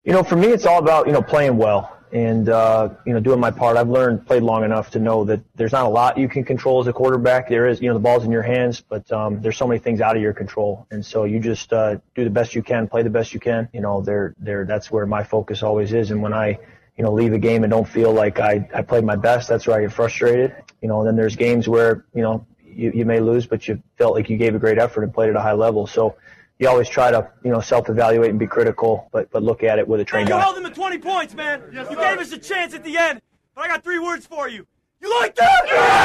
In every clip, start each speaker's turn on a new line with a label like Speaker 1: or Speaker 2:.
Speaker 1: For me, it's all about, playing well and, doing my part. I've played long enough to know that there's not a lot you can control as a quarterback. There is, the ball's in your hands, but there's so many things out of your control. And so you just do the best you can, play the best you can. That's where my focus always is. And when I, leave a game and don't feel like I played my best, that's where I get frustrated. And then there's games where, you may lose, but you felt like you gave a great effort and played at a high level. So you always try to, self-evaluate and be critical, but look at it with a trained eye.
Speaker 2: You held them to 20 points, man. Yes, you gave us a chance at the end, but I got 3 words for you. You like that?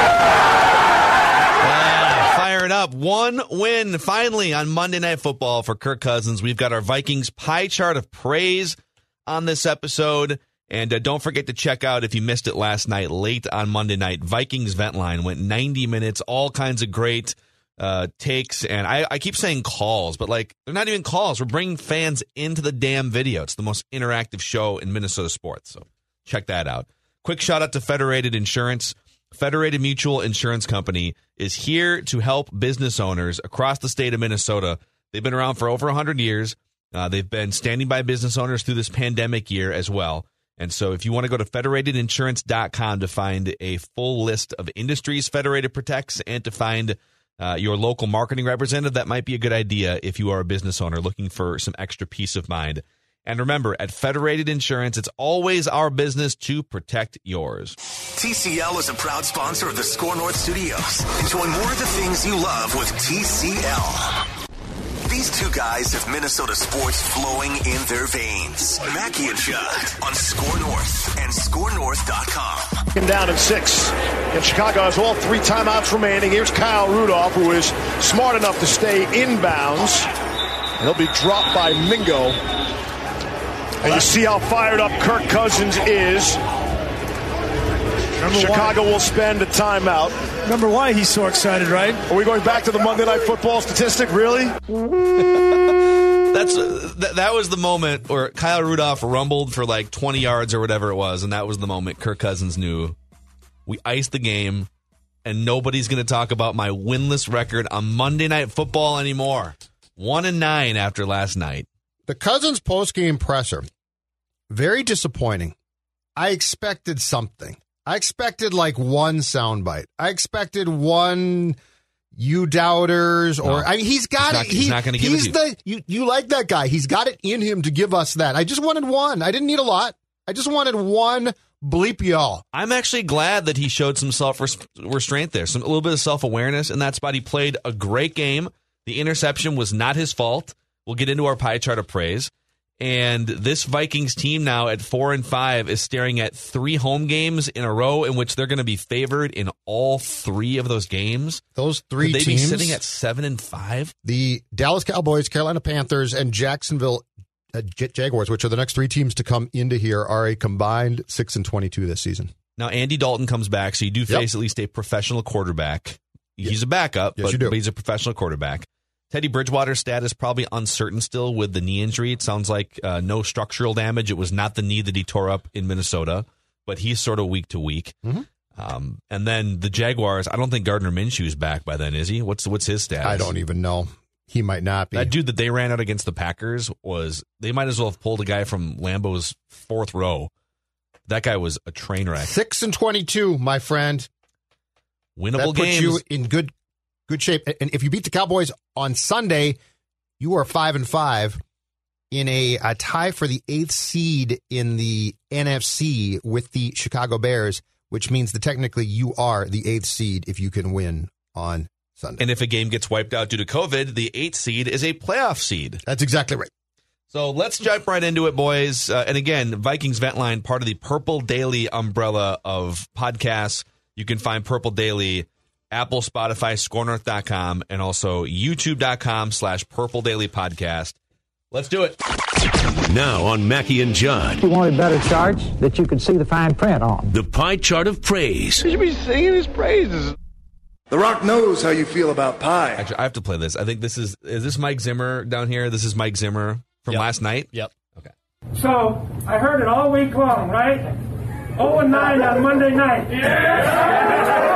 Speaker 3: Yeah, fire it up. 1 win, finally, on Monday Night Football for Kirk Cousins. We've got our Vikings pie chart of praise on this episode. And don't forget to check out, if you missed it last night, late on Monday night, Vikings Vent Line went 90 minutes, all kinds of great takes. And I keep saying calls, but they're not even calls. We're bringing fans into the damn video. It's the most interactive show in Minnesota sports. So check that out. Quick shout out to Federated Insurance. Federated Mutual Insurance Company is here to help business owners across the state of Minnesota. They've been around for over 100 years. They've been standing by business owners through this pandemic year as well. And so if you want to go to federatedinsurance.com to find a full list of industries Federated protects and to find your local marketing representative, that might be a good idea if you are a business owner looking for some extra peace of mind. And remember, at Federated Insurance, it's always our business to protect yours.
Speaker 4: TCL is a proud sponsor of the Score North Studios. Enjoy more of the things you love with TCL. These two guys have Minnesota sports flowing in their veins. Mackey and Judd on Score North and ScoreNorth.com.
Speaker 5: Down in 6. And Chicago has all 3 timeouts remaining. Here's Kyle Rudolph, who is smart enough to stay inbounds. And he'll be dropped by Mingo. And you see how fired up Kirk Cousins is. Chicago will spend a timeout.
Speaker 6: Remember why he's so excited, right?
Speaker 5: Are we going back to the Monday Night Football statistic, really?
Speaker 3: That was the moment where Kyle Rudolph rumbled for 20 yards or whatever it was, and that was the moment Kirk Cousins knew we iced the game, and nobody's going to talk about my winless record on Monday Night Football anymore. 1-9 after last night.
Speaker 7: The Cousins postgame presser, very disappointing. I expected something. I expected one soundbite. I expected one "you doubters" or he's got it.
Speaker 3: He's not going to give it to
Speaker 7: you. You like that guy. He's got it in him to give us that. I just wanted one. I didn't need a lot. I just wanted one bleep y'all.
Speaker 3: I'm actually glad that he showed some self-restraint there, a little bit of self-awareness in that spot. He played a great game. The interception was not his fault. We'll get into our pie chart of praise. And this Vikings team now at 4-5 is staring at 3 home games in a row in which they're going to be favored in all 3 of those games.
Speaker 7: Those 3
Speaker 3: Could they
Speaker 7: teams,
Speaker 3: be sitting at 7-5?
Speaker 7: The Dallas Cowboys, Carolina Panthers, and Jacksonville Jaguars, which are the next 3 teams to come into here, are a combined 6-22 this season.
Speaker 3: Now Andy Dalton comes back, so you do face at least a professional quarterback. He's a backup, but he's a professional quarterback. Teddy Bridgewater's status probably uncertain still with the knee injury. It sounds like no structural damage. It was not the knee that he tore up in Minnesota, but he's sort of week to week.
Speaker 7: Mm-hmm.
Speaker 3: And then the Jaguars, I don't think Gardner Minshew's back by then, is he? What's his status?
Speaker 7: I don't even know. He might not be.
Speaker 3: That dude that they ran out against the Packers they might as well have pulled a guy from Lambeau's 4th row. That guy was a train wreck.
Speaker 7: 6-22, my friend.
Speaker 3: Winnable
Speaker 7: that
Speaker 3: games.
Speaker 7: Puts you in good shape. And if you beat the Cowboys on Sunday, you are 5-5 in a tie for the 8th seed in the NFC with the Chicago Bears, which means that technically you are the 8th seed if you can win on Sunday.
Speaker 3: And if a game gets wiped out due to COVID, the 8th seed is a playoff seed.
Speaker 7: That's exactly right.
Speaker 3: So let's jump right into it, boys. And again, Vikings Vent Line, part of the Purple Daily umbrella of podcasts. You can find Purple Daily Apple, Spotify, ScoreNorth.com, and also YouTube.com/Purple Daily Podcast. Let's do it.
Speaker 8: Now on Mackey and Judd.
Speaker 9: You wanted better charts that you could see the fine print on.
Speaker 8: The pie chart of praise.
Speaker 10: You should be singing his praises.
Speaker 5: The Rock knows how you feel about pie.
Speaker 3: Actually, I have to play this. I think this is this Mike Zimmer down here? This is Mike Zimmer from last night?
Speaker 11: Yep.
Speaker 3: Okay.
Speaker 12: So, I heard it all week long, right? 0-9 on Monday night. Yeah!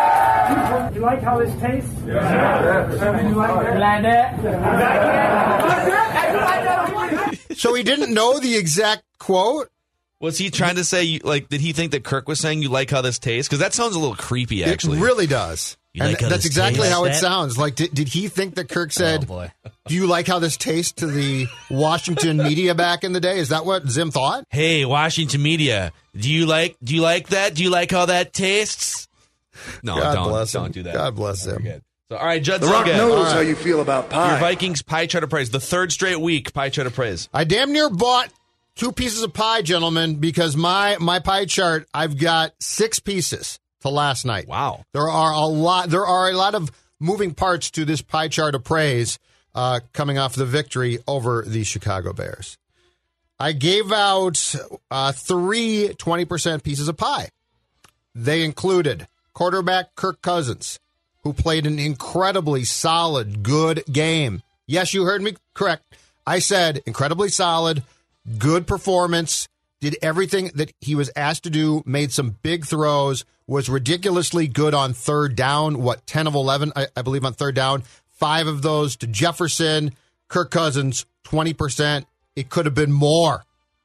Speaker 12: You like how this tastes? Yeah. You like that?
Speaker 7: So he didn't know the exact quote?
Speaker 3: Was he trying to say, did he think that Kirk was saying, you like how this tastes? Because that sounds a little creepy, actually.
Speaker 7: It really does. And
Speaker 3: like
Speaker 7: that's exactly
Speaker 3: tastes?
Speaker 7: how it sounds. Like, did he think that Kirk said, do you like how this tastes to the Washington media back in the day? Is that what Zim thought?
Speaker 3: Hey, Washington media, do you like that? Do you like how that tastes? No, don't do that.
Speaker 7: God bless him.
Speaker 3: So, all right, Judd
Speaker 10: The Rock
Speaker 3: Zulgad.
Speaker 10: knows how you feel about pie.
Speaker 3: Your Vikings pie chart of praise. The third straight week pie chart of praise.
Speaker 7: I damn near bought 2 pieces of pie, gentlemen, because my pie chart, I've got 6 pieces to last night.
Speaker 3: Wow.
Speaker 7: There are a lot of moving parts to this pie chart of praise coming off the victory over the Chicago Bears. I gave out 3 20% pieces of pie. They included quarterback Kirk Cousins, who played an incredibly solid, good game. Yes, you heard me correct. I said incredibly solid, good performance, did everything that he was asked to do, made some big throws, was ridiculously good on third down, 10 of 11, I believe, on third down. 5 of those to Jefferson. Kirk Cousins, 20%. It could have been more.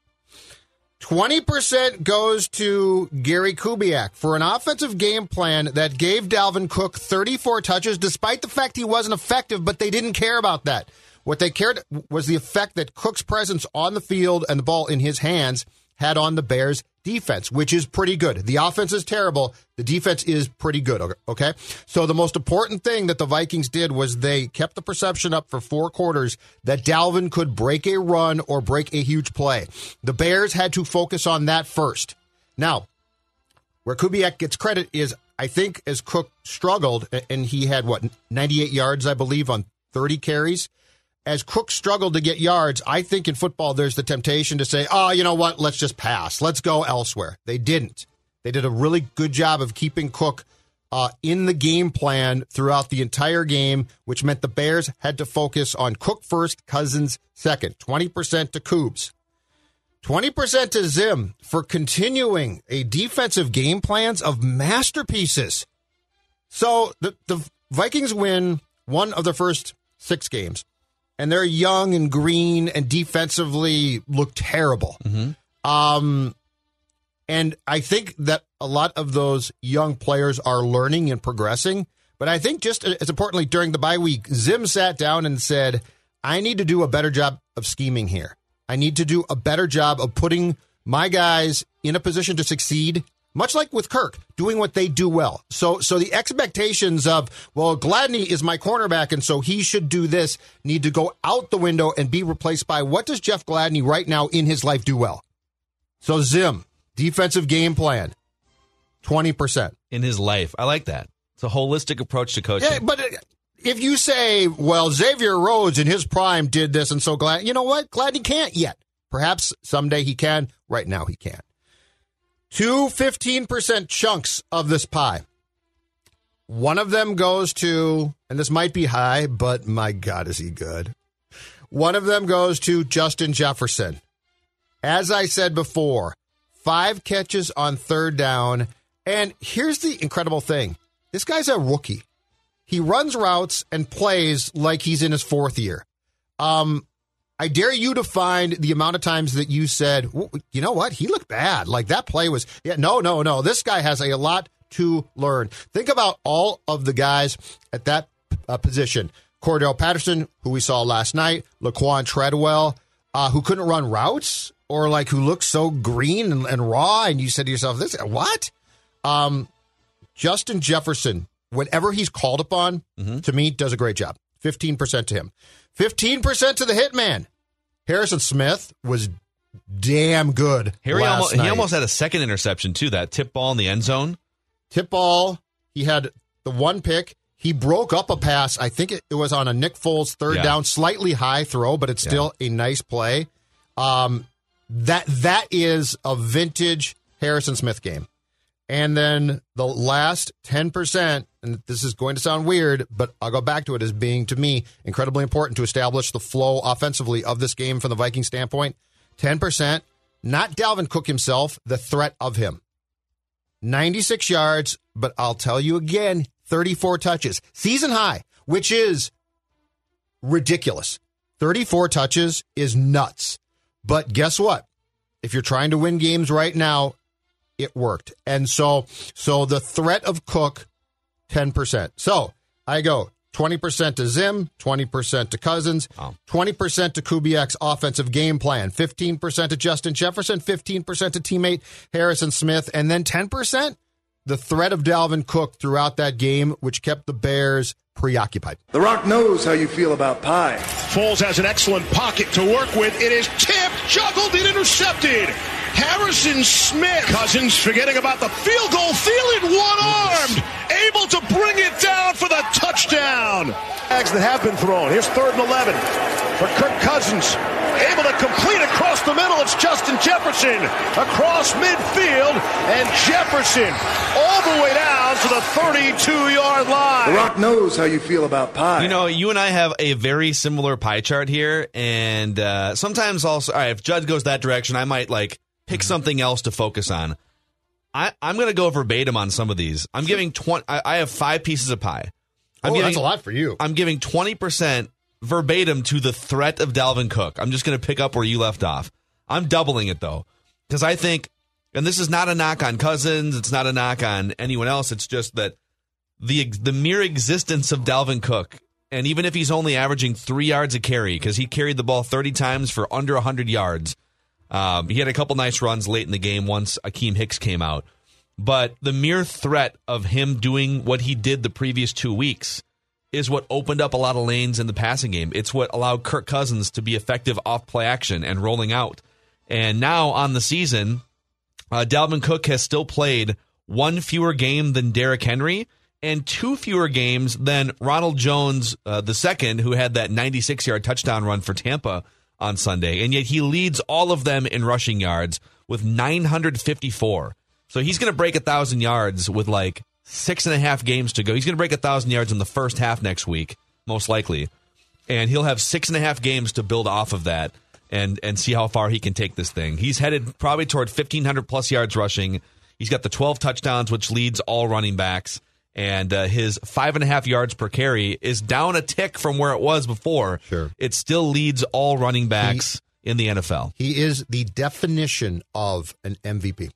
Speaker 7: 20% goes to Gary Kubiak for an offensive game plan that gave Dalvin Cook 34 touches, despite the fact he wasn't effective, but they didn't care about that. What they cared was the effect that Cook's presence on the field and the ball in his hands had on the Bears' defense, which is pretty good. The offense is terrible. The defense is pretty good, okay? So the most important thing that the Vikings did was they kept the perception up for 4 quarters that Dalvin could break a run or break a huge play. The Bears had to focus on that first. Now, where Kubiak gets credit is, I think, as Cook struggled, and he had, 98 yards, I believe, on 30 carries. As Cook struggled to get yards, I think in football there's the temptation to say, oh, you know what, let's just pass. Let's go elsewhere. They didn't. They did a really good job of keeping Cook in the game plan throughout the entire game, which meant the Bears had to focus on Cook first, Cousins second. 20% to Coobs. 20% to Zim for continuing a defensive game plans of masterpieces. So the Vikings win one of their first 6 games. And they're young and green and defensively look terrible. Mm-hmm. And I think that a lot of those young players are learning and progressing. But I think just as importantly, during the bye week, Zim sat down and said, I need to do a better job of scheming here. I need to do a better job of putting my guys in a position to succeed, much like with Kirk, doing what they do well. So the expectations of, well, Gladney is my cornerback, and so he should do this, need to go out the window and be replaced by, what does Jeff Gladney right now in his life do well? So Zim, defensive game plan, 20%.
Speaker 3: In his life. I like that. It's a holistic approach to coaching.
Speaker 7: Yeah, but if you say, well, Xavier Rhodes in his prime did this, and so Gladney, you know what? Gladney can't yet. Perhaps someday he can. Right now he can't. 2 15% chunks of this pie. One of them goes to, and this might be high, but my God, is he good. One of them goes to Justin Jefferson. As I said before, 5 catches on third down. And here's the incredible thing. This guy's a rookie. He runs routes and plays like he's in his 4th year. I dare you to find the amount of times that you said, you know what, he looked bad. Like that play was, no. This guy has a lot to learn. Think about all of the guys at that position. Cordell Patterson, who we saw last night, Laquan Treadwell, who couldn't run routes or like who looked so green and raw. And you said to yourself, this, what? Justin Jefferson, whenever he's called upon, to me, does a great job. 15% to him. 15% to the hitman. Harrison Smith was damn good.
Speaker 3: He almost had a second interception, too, that tip ball in the end zone.
Speaker 7: Tip ball. He had the 1 pick. He broke up a pass. I think it was on a Nick Foles third down, slightly high throw, but it's still a nice play. That is a vintage Harrison Smith game. And then the last 10%, and this is going to sound weird, but I'll go back to it as being, to me, incredibly important to establish the flow offensively of this game from the Viking standpoint. 10%, not Dalvin Cook himself, the threat of him. 96 yards, but I'll tell you again, 34 touches. Season high, which is ridiculous. 34 touches is nuts. But guess what? If you're trying to win games right now, it worked. And so the threat of Cook, 10%. So I go 20% to Zim, 20% to Cousins, 20% to Kubiak's offensive game plan, 15% to Justin Jefferson, 15% to teammate Harrison Smith, and then 10%, the threat of Dalvin Cook throughout that game, which kept the Bears preoccupied.
Speaker 11: The Rock knows how you feel about pie.
Speaker 5: Foles has an excellent pocket to work with. It is tipped, juggled, and intercepted. Harrison Smith. Cousins forgetting about the field goal. Thielen one-armed. Able to bring it down for the touchdown. Bags that have been thrown. Here's 3rd and 11 for Kirk Cousins. Able to complete across the middle. It's Justin Jefferson across midfield. And Jefferson all the way down to the 32-yard line.
Speaker 11: The Rock knows how you feel about pie.
Speaker 3: You know, you and I have a very similar pie chart here. And sometimes also, all right, if Judd goes that direction, I might pick something else to focus on. I'm going to go verbatim on some of these. I'm giving 20. I have 5 pieces of pie.
Speaker 7: That's a lot for you.
Speaker 3: I'm giving 20% verbatim to the threat of Dalvin Cook. I'm just going to pick up where you left off. I'm doubling it, though, because I think, and this is not a knock on Cousins, it's not a knock on anyone else, it's just that the mere existence of Dalvin Cook, and even if he's only averaging 3 yards a carry, because he carried the ball 30 times for under 100 yards, he had a couple nice runs late in the game once Akeem Hicks came out. But the mere threat of him doing what he did the previous 2 weeks is what opened up a lot of lanes in the passing game. It's what allowed Kirk Cousins to be effective off play action and rolling out. And now on the season, Dalvin Cook has still played 1 fewer game than Derrick Henry and 2 fewer games than Ronald Jones II, who had that 96-yard touchdown run for Tampa on Sunday. And yet he leads all of them in rushing yards with 954. So he's going to break 1,000 yards with 6.5 games to go. He's going to break 1,000 yards in the first half next week, most likely. And he'll have 6.5 games to build off of that and see how far he can take this thing. He's headed probably toward 1,500-plus yards rushing. He's got the 12 touchdowns, which leads all running backs. And his 5.5 yards per carry is down a tick from where it was before.
Speaker 7: Sure.
Speaker 3: It still leads all running backs in the NFL.
Speaker 7: He is the definition of an MVP.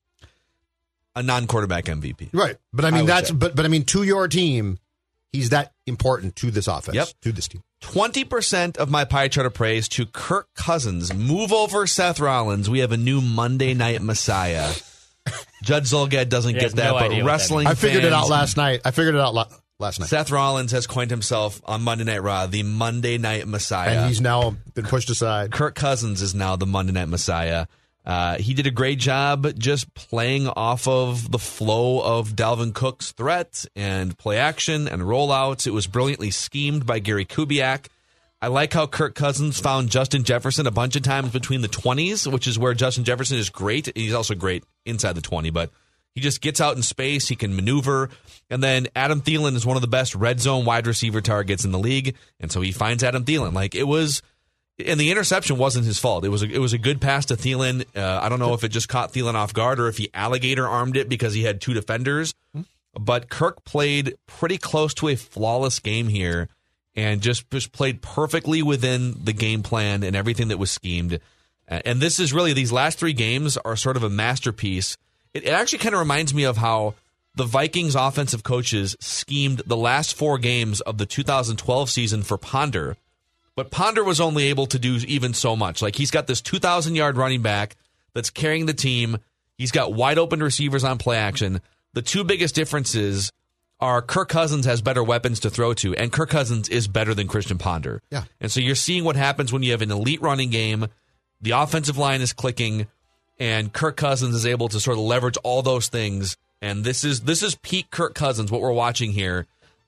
Speaker 3: A non-quarterback MVP.
Speaker 7: Right. But I mean, but I mean, to your team, he's that important to this offense, to this team.
Speaker 3: 20% of my pie chart of praise to Kirk Cousins. Move over Seth Rollins. We have a new Monday Night Messiah. Judd Zulgad doesn't get that, but wrestling fans...
Speaker 7: I figured it out last night. Last night.
Speaker 3: Seth Rollins has coined himself on Monday Night Raw the Monday Night Messiah.
Speaker 7: And he's now been pushed aside.
Speaker 3: Kirk Cousins is now the Monday Night Messiah. He did a great job just playing off of the flow of Dalvin Cook's threat and play action and rollouts. It was brilliantly schemed by Gary Kubiak. I like how Kirk Cousins found Justin Jefferson a bunch of times between the 20s, which is where Justin Jefferson is great. He's also great inside the 20, but he just gets out in space. He can maneuver. And then Adam Thielen is one of the best red zone wide receiver targets in the league. And so he finds Adam Thielen. It was... And the interception wasn't his fault. It was a good pass to Thielen. I don't know if it just caught Thielen off guard or if he alligator armed it because he had 2 defenders. But Kirk played pretty close to a flawless game here and just played perfectly within the game plan and everything that was schemed. And this is really, these last 3 games are sort of a masterpiece. It actually kind of reminds me of how the Vikings offensive coaches schemed the last 4 games of the 2012 season for Ponder. But Ponder was only able to do even so much. He's got this 2,000-yard running back that's carrying the team. He's got wide-open receivers on play action. The 2 biggest differences are Kirk Cousins has better weapons to throw to, and Kirk Cousins is better than Christian Ponder.
Speaker 7: Yeah.
Speaker 3: And so you're seeing what happens when you have an elite running game, the offensive line is clicking, and Kirk Cousins is able to sort of leverage all those things. And this is peak Kirk Cousins, what we're watching here.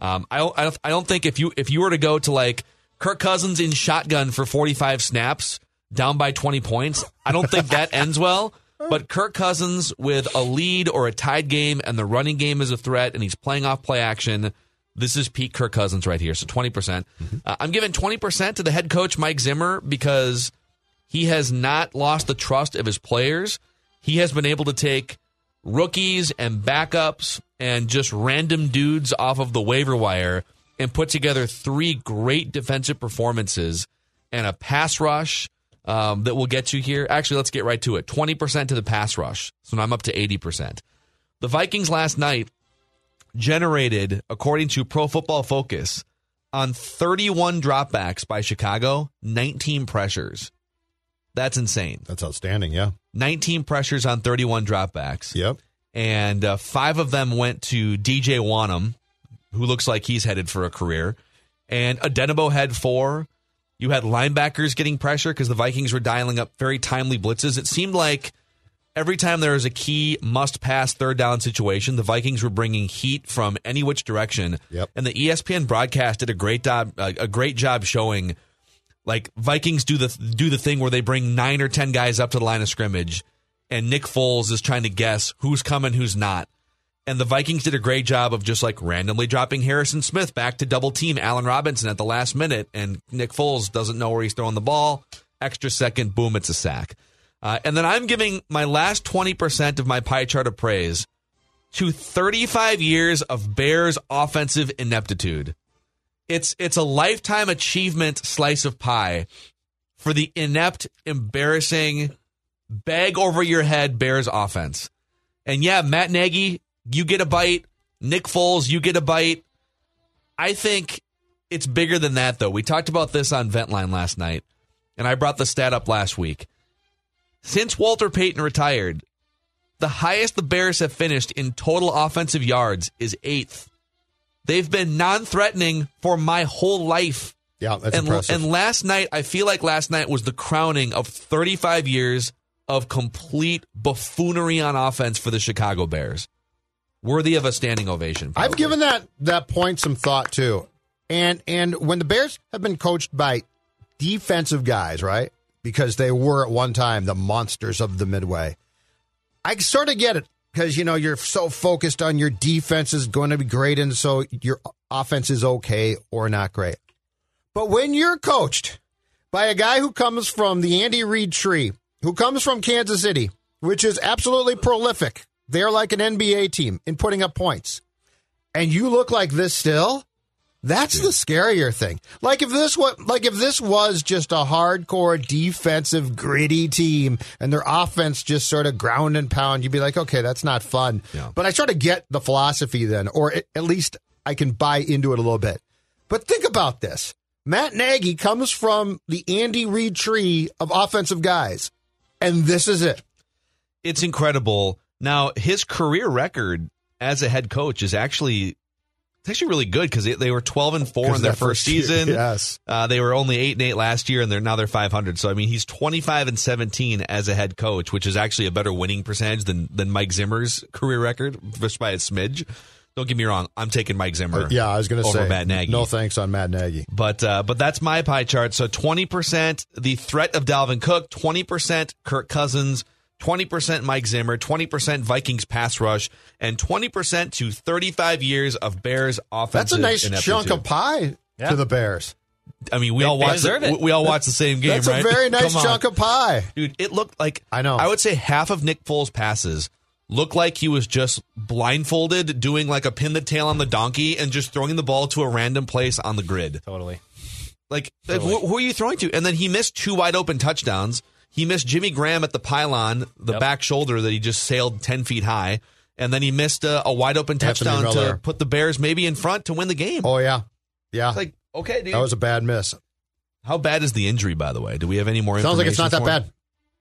Speaker 3: I don't think if you were to go to Kirk Cousins in shotgun for 45 snaps, down by 20 points, I don't think that ends well. But Kirk Cousins with a lead or a tied game and the running game is a threat and he's playing off play action, this is peak Kirk Cousins right here, so 20%. I'm giving 20% to the head coach, Mike Zimmer, because he has not lost the trust of his players. He has been able to take rookies and backups and just random dudes off of the waiver wire and put together 3 great defensive performances and a pass rush that we'll get to here. Actually, let's get right to it. 20% to the pass rush. So now I'm up to 80%. The Vikings last night generated, according to Pro Football Focus, on 31 dropbacks by Chicago, 19 pressures. That's insane.
Speaker 7: That's outstanding, yeah.
Speaker 3: 19 pressures on 31 dropbacks.
Speaker 7: Yep.
Speaker 3: And 5 of them went to DJ Wanham, who looks like he's headed for a career. And Adenabo had 4. You had linebackers getting pressure because the Vikings were dialing up very timely blitzes. It seemed like every time there was a key must-pass third down situation, the Vikings were bringing heat from any which direction.
Speaker 7: Yep.
Speaker 3: And the ESPN broadcast did a great job showing, like, Vikings do the thing where they bring 9 or 10 guys up to the line of scrimmage, and Nick Foles is trying to guess who's coming, who's not. And the Vikings did a great job of just, like, randomly dropping Harrison Smith back to double team Allen Robinson at the last minute, and Nick Foles doesn't know where he's throwing the ball. Extra second, boom, it's a sack. And then I'm giving my last 20% of my pie chart of praise to 35 years of Bears offensive ineptitude. It's a lifetime achievement slice of pie for the inept, embarrassing, bag over your head Bears offense. And yeah, Matt Nagy, you get a bite. Nick Foles, you get a bite. I think it's bigger than that, though. We talked about this on Ventline last night, and I brought the stat up last week. Since Walter Payton retired, the highest the Bears have finished in total offensive yards is 8th. They've been non-threatening for my whole life.
Speaker 7: Yeah, that's impressive.
Speaker 3: And last night, I feel like last night was the crowning of 35 years of complete buffoonery on offense for the Chicago Bears. Worthy of a standing ovation. Probably.
Speaker 7: I've given that point some thought, too. And when the Bears have been coached by defensive guys, right? Because they were at one time the monsters of the Midway. I sort of get it because, you know, you're so focused on your defense is going to be great and so your offense is okay or not great. But when you're coached by a guy who comes from the Andy Reid tree, who comes from Kansas City, which is absolutely prolific, they're like an NBA team in putting up points, and you look like this still, that's the scarier thing. Like if this was just a hardcore defensive gritty team and their offense just sort of ground and pound, you'd be like, okay, that's not fun. Yeah. But I sort of get the philosophy then, or at least I can buy into it a little bit. But think about this. Matt Nagy comes from the Andy Reid tree of offensive guys, and this is it.
Speaker 3: It's incredible. Now, his career record as a head coach is actually really good because they were 12-4 in their first season.
Speaker 7: Yes,
Speaker 3: they were only 8-8 last year, and now they're 500. So I mean, he's 25-17 as a head coach, which is actually a better winning percentage than Mike Zimmer's career record, just by a smidge. Don't get me wrong, I'm taking Mike Zimmer.
Speaker 7: I was going to say
Speaker 3: Matt Nagy.
Speaker 7: No thanks on Matt Nagy.
Speaker 3: But that's my pie chart. So 20% the threat of Dalvin Cook, 20% Kirk Cousins, 20% Mike Zimmer, 20% Vikings pass rush, and 20% to 35 years of Bears offensive
Speaker 7: ineptitude. That's a nice chunk of pie to the Bears.
Speaker 3: I mean, we all watch the same game,
Speaker 7: That's
Speaker 3: right?
Speaker 7: That's a very nice chunk of pie.
Speaker 3: Dude, it looked like,
Speaker 7: I know.
Speaker 3: I would say half of Nick Foles' passes looked like he was just blindfolded, doing like a pin the tail on the donkey and just throwing the ball to a random place on the grid.
Speaker 13: Totally.
Speaker 3: Who are you throwing to? And then he missed 2 wide open touchdowns. He missed Jimmy Graham at the pylon, the back shoulder that he just sailed 10 feet high. And then he missed a wide open touchdown to put the Bears maybe in front to win the game.
Speaker 7: Oh, yeah. Yeah.
Speaker 3: It's like, okay, dude.
Speaker 7: That was a bad miss.
Speaker 3: How bad is the injury, by the way? Do we have any more information?
Speaker 7: Sounds like it's not that bad.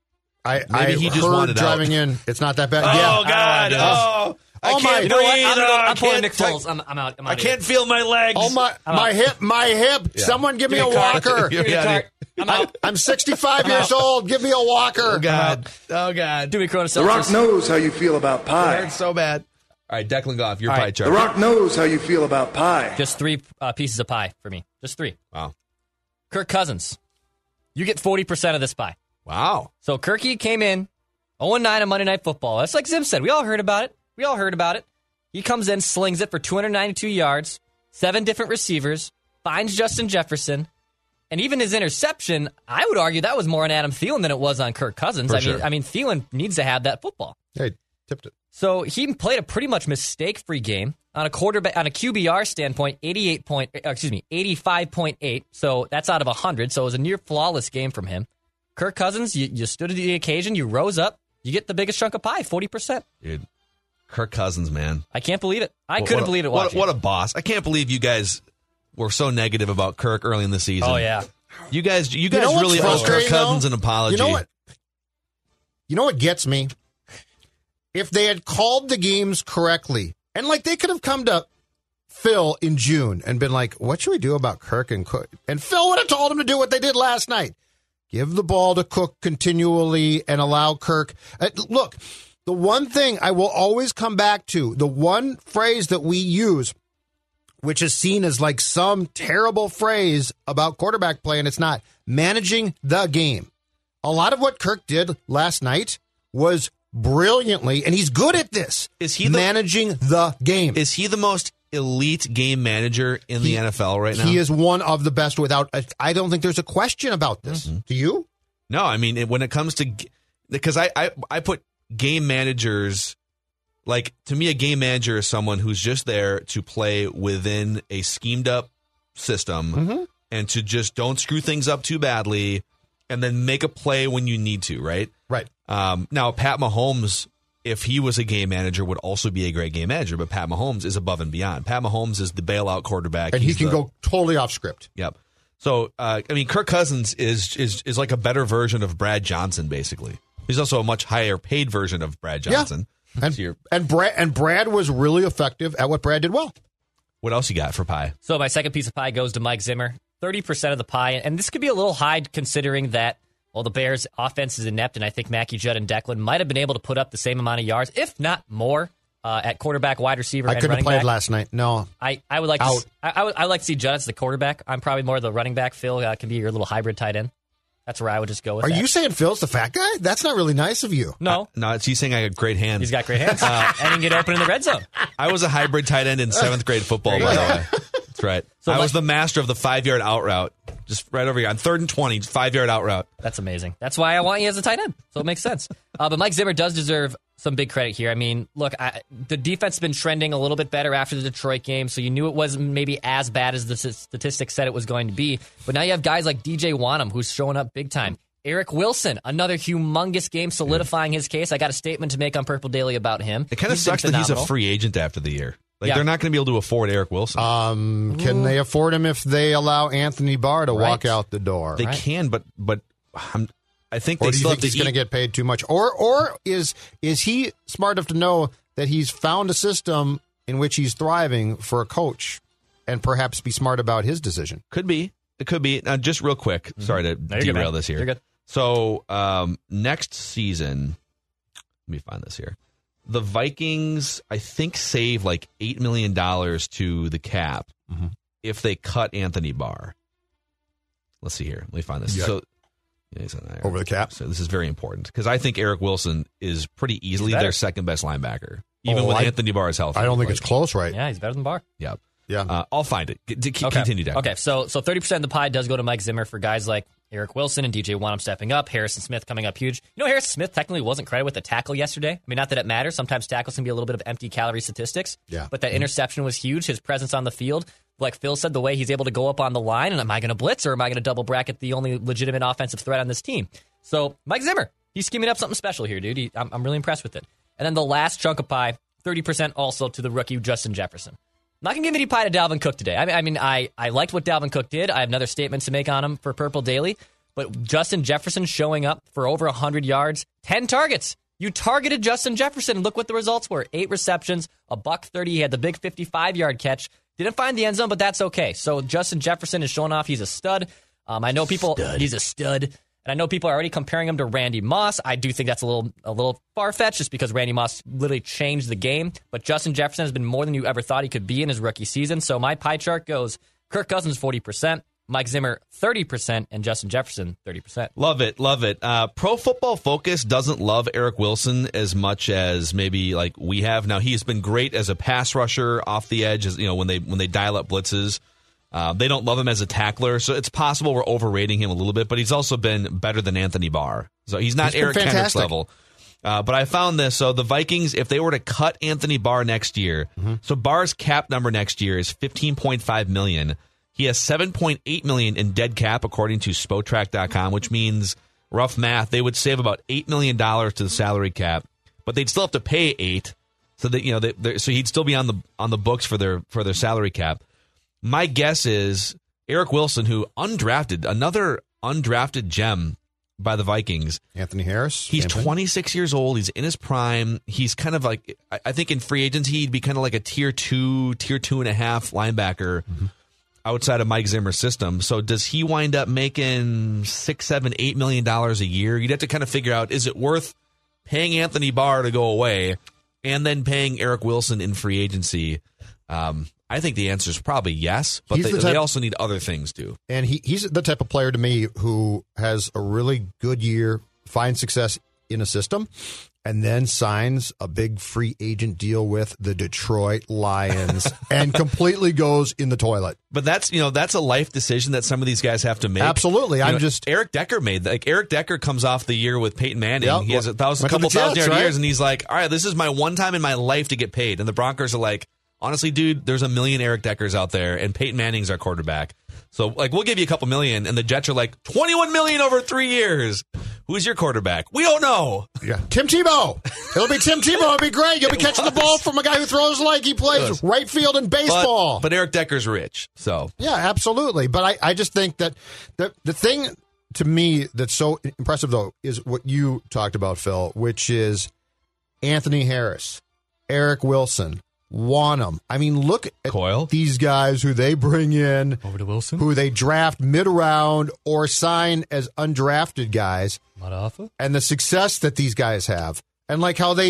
Speaker 7: I
Speaker 3: he just
Speaker 7: heard
Speaker 3: wanted
Speaker 7: driving
Speaker 3: out.
Speaker 7: in. It's not that bad.
Speaker 3: Oh, God. I can't breathe.
Speaker 13: I'm pulling Nick Foles. I'm out.
Speaker 3: I can't feel my legs.
Speaker 7: Oh, my hip. Yeah. Someone give me a walker. I'm 65 years old. Give me a walker.
Speaker 3: Oh, God. Do we
Speaker 11: The Rock knows how you feel about pie.
Speaker 3: It's so bad. All right, Declan Goff, your pie chart.
Speaker 11: The Rock knows how you feel about pie.
Speaker 13: Just 3 pieces of pie for me. Just 3.
Speaker 3: Wow.
Speaker 13: Kirk Cousins. You get 40% of this pie.
Speaker 3: Wow.
Speaker 13: So Kirky came in 0-9 on Monday Night Football. That's like Zim said. We all heard about it. He comes in, slings it for 292 yards, 7 different receivers, finds Justin Jefferson, and even his interception, I would argue that was more on Adam Thielen than it was on Kirk Cousins. I mean, Thielen needs to have that football.
Speaker 7: Hey, tipped it.
Speaker 13: So he played a pretty much mistake-free game. On a QBR standpoint, 85.8. So that's out of 100. So it was a near flawless game from him. Kirk Cousins, you stood at the occasion, you rose up, you get the biggest chunk of pie, 40%.
Speaker 3: Dude, Kirk Cousins, man.
Speaker 13: I can't believe it. I couldn't believe it watching.
Speaker 3: What a boss. I can't believe you guys were so negative about Kirk early in the season.
Speaker 13: Oh, yeah.
Speaker 3: You guys really owe Kirk Cousins an apology.
Speaker 7: You know what gets me? If they had called the games correctly, and like they could have come to Phil in June and been like, what should we do about Kirk and Cook? And Phil would have told him to do what they did last night. Give the ball to Cook continually and allow Kirk. Look, the one thing I will always come back to, the one phrase that we use, which is seen as like some terrible phrase about quarterback play, and it's not, managing the game. A lot of what Kirk did last night was brilliantly, and he's good at this.
Speaker 3: Is he
Speaker 7: managing the game?
Speaker 3: Is he the most elite game manager in the NFL right now?
Speaker 7: He is one of the best I don't think there's a question about this. Mm-hmm. Do you?
Speaker 3: No, I mean, when it comes to, because I put game managers, like, to me, a game manager is someone who's just there to play within a schemed up system and to just don't screw things up too badly and then make a play when you need to, right?
Speaker 7: Right.
Speaker 3: Now, Pat Mahomes, if he was a game manager, would also be a great game manager, but Pat Mahomes is above and beyond. Pat Mahomes is the bailout quarterback.
Speaker 7: And he can go totally off script.
Speaker 3: Yep. So, I mean, Kirk Cousins is like a better version of Brad Johnson, basically. He's also a much higher paid version of Brad Johnson.
Speaker 7: Yeah. And Brad was really effective at what Brad did well.
Speaker 3: What else you got for pie?
Speaker 13: So my second piece of pie goes to Mike Zimmer. 30% of the pie, and this could be a little high considering that, well, the Bears' offense is inept, and I think Mackie Judd and Declan might have been able to put up the same amount of yards, if not more, at quarterback, wide receiver, and running back.
Speaker 7: I couldn't have played last night. No,
Speaker 13: I would like to. I would like to see Judd as the quarterback. I'm probably more the running back. Phil can be your little hybrid tight end. That's where I would just go with.
Speaker 7: Are you saying Phil's the fat guy? That's not really nice of you.
Speaker 13: No,
Speaker 3: no, he's saying I got great hands.
Speaker 13: He's got great hands, and he can get open in the red zone.
Speaker 3: I was a hybrid tight end in 7th grade football, by the way. That's right. So I was the master of the 5-yard out route. Just right over here on 3rd and 20, 5-yard out route.
Speaker 13: That's amazing. That's why I want you as a tight end. So it makes sense. But Mike Zimmer does deserve some big credit here. I mean, look, the defense has been trending a little bit better after the Detroit game, so you knew it wasn't maybe as bad as the statistics said it was going to be. But now you have guys like DJ Wanham, who's showing up big time. Eric Wilson, another humongous game, solidifying his case. I got a statement to make on Purple Daily about him.
Speaker 3: It kind of sucks that he's a free agent after the year. Like, they're not going to be able to afford Eric Wilson.
Speaker 7: Can they afford him if they allow Anthony Barr to walk out the door?
Speaker 3: They can, but I think
Speaker 7: they
Speaker 3: still have to
Speaker 7: he's going to get paid too much. Or is he smart enough to know that he's found a system in which he's thriving for a coach and perhaps be smart about his decision?
Speaker 3: Could be. It could be. Just real quick, sorry to derail this here.
Speaker 13: You're good.
Speaker 3: So next season, let me find this here. The Vikings, I think, save like $8 million to the cap if they cut Anthony Barr. Let's see here. Let me find this.
Speaker 7: Yeah.
Speaker 3: So
Speaker 7: over the cap.
Speaker 3: So this is very important because I think Eric Wilson is pretty easily their second best linebacker, even with Anthony Barr is healthy.
Speaker 7: I don't think it's close, right?
Speaker 13: Yeah, he's better than Barr.
Speaker 3: Yeah.
Speaker 7: Yeah.
Speaker 3: I'll find it. Continue, Doug.
Speaker 13: Okay, so 30% of the pie does go to Mike Zimmer for guys like Eric Wilson and DJ Wanham stepping up, Harrison Smith coming up huge. You know, Harrison Smith technically wasn't credited with the tackle yesterday. I mean, not that it matters. Sometimes tackles can be a little bit of empty calorie statistics.
Speaker 7: Yeah.
Speaker 13: But that interception was huge. His presence on the field, like Phil said, the way he's able to go up on the line, and am I going to blitz or am I going to double bracket the only legitimate offensive threat on this team? So Mike Zimmer, he's scheming up something special here, dude. I'm really impressed with it. And then the last chunk of pie, 30% also to the rookie Justin Jefferson. I'm not going to give any pie to Dalvin Cook today. I liked what Dalvin Cook did. I have another statement to make on him for Purple Daily. But Justin Jefferson showing up for over 100 yards, 10 targets. You targeted Justin Jefferson, and look what the results were. 8 receptions, $130. He had the big 55-yard catch. Didn't find the end zone, but that's okay. So Justin Jefferson is showing off he's a stud. I know people, he's a stud. And I know people are already comparing him to Randy Moss. I do think that's a little far-fetched just because Randy Moss literally changed the game. But Justin Jefferson has been more than you ever thought he could be in his rookie season. So my pie chart goes Kirk Cousins 40%, Mike Zimmer 30%, and Justin Jefferson 30%.
Speaker 3: Love it, love it. Pro Football Focus doesn't love Eric Wilson as much as maybe like we have. Now he's been great as a pass rusher off the edge, you know, when they dial up blitzes. They don't love him as a tackler, so it's possible we're overrating him a little bit, but he's also been better than Anthony Barr. So he's not Eric Kendricks level. But I found this. So the Vikings, if they were to cut Anthony Barr next year, so Barr's cap number next year is $15.5 million. He has $7.8 million in dead cap, according to Spotrac.com, which means rough math, they would save about $8 million to the salary cap, but they'd still have to pay $8, so that so he'd still be on the books for their salary cap. My guess is Eric Wilson, who another undrafted gem by the Vikings.
Speaker 7: Anthony Harris.
Speaker 3: He's 26 years old. He's in his prime. He's kind of like, I think in free agency, he'd be kind of like a tier 2.5 linebacker outside of Mike Zimmer's system. So does he wind up making $6, $7, $8 million a year? You'd have to kind of figure out, is it worth paying Anthony Barr to go away and then paying Eric Wilson in free agency? I think the answer is probably yes, but they also need other things too.
Speaker 7: And he's the type of player to me who has a really good year, finds success in a system, and then signs a big free agent deal with the Detroit Lions and completely goes in the toilet.
Speaker 3: But that's a life decision that some of these guys have to make.
Speaker 7: Absolutely.
Speaker 3: Eric Decker made that. Like, Eric Decker comes off the year with Peyton Manning.
Speaker 7: Yep.
Speaker 3: He has a couple thousand yard years, and he's like, all right, this is my one time in my life to get paid. And the Broncos are like, honestly, dude, there's a million Eric Deckers out there, and Peyton Manning's our quarterback. So, like, we'll give you a couple million, and the Jets are like, $21 million over 3 years. Who's your quarterback? We don't know.
Speaker 7: Yeah, Tim Tebow. It'll be Tim Tebow. It'll be great. You'll be catching the ball from a guy who throws like he plays right field in baseball.
Speaker 3: But Eric Decker's rich, so.
Speaker 7: Yeah, absolutely. But I just think that the thing to me that's so impressive, though, is what you talked about, Phil, which is Anthony Harris, Eric Wilson, Wanham. I mean, look at
Speaker 3: Coyle.
Speaker 7: These guys who they bring in,
Speaker 13: over to Wilson,
Speaker 7: who they draft mid-round or sign as undrafted guys, and the success that these guys have, and like how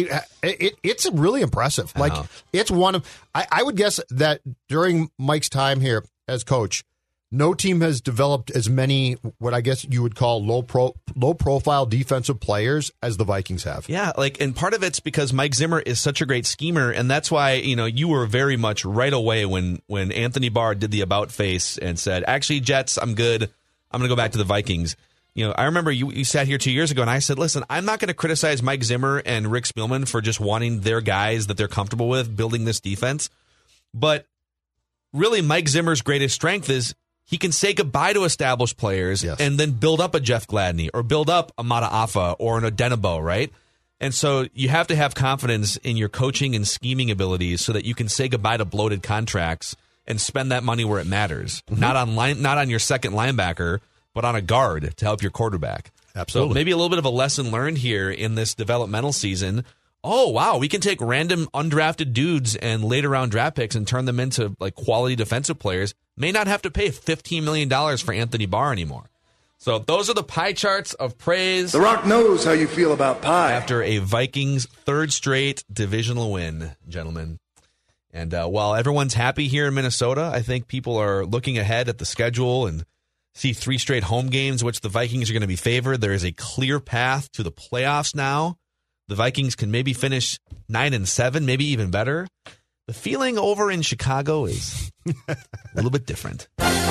Speaker 7: it's really impressive. Like, it's one of, I would guess that during Mike's time here as coach, no team has developed as many what I guess you would call low profile defensive players as the Vikings have.
Speaker 3: Yeah, and part of it's because Mike Zimmer is such a great schemer, and that's why you were very much right away when Anthony Barr did the about face and said, "Actually, Jets, I'm good. I'm going to go back to the Vikings." I remember you sat here 2 years ago, and I said, "Listen, I'm not going to criticize Mike Zimmer and Rick Spielman for just wanting their guys that they're comfortable with building this defense, but really, Mike Zimmer's greatest strength is." He can say goodbye to established players and then build up a Jeff Gladney or build up a Mata Afa or an Odenigbo, right? And so you have to have confidence in your coaching and scheming abilities so that you can say goodbye to bloated contracts and spend that money where it matters. Not on your second linebacker, but on a guard to help your quarterback.
Speaker 7: Absolutely.
Speaker 3: So maybe a little bit of a lesson learned here in this developmental season. Oh, wow, we can take random undrafted dudes and later round draft picks and turn them into quality defensive players. May not have to pay $15 million for Anthony Barr anymore. So those are the pie charts of praise.
Speaker 11: The Rock knows how you feel about pie.
Speaker 3: After a Vikings third straight divisional win, gentlemen. And while everyone's happy here in Minnesota, I think people are looking ahead at the schedule and see 3 straight home games, which the Vikings are going to be favored. There is a clear path to the playoffs now. The Vikings can maybe finish 9-7, maybe even better. The feeling over in Chicago is a little bit different.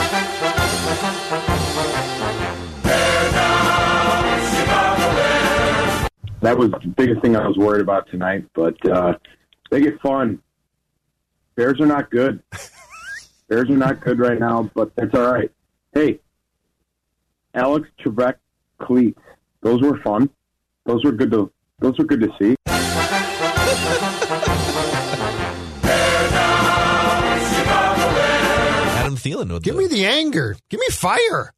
Speaker 14: That was the biggest thing I was worried about tonight, but they get fun. Bears are not good. Bears are not good right now, but that's all right. Hey, Alex Trebek cleats. Those were fun. Those were good to see.
Speaker 3: Adam Thielen.
Speaker 7: Give me the anger. Give me fire.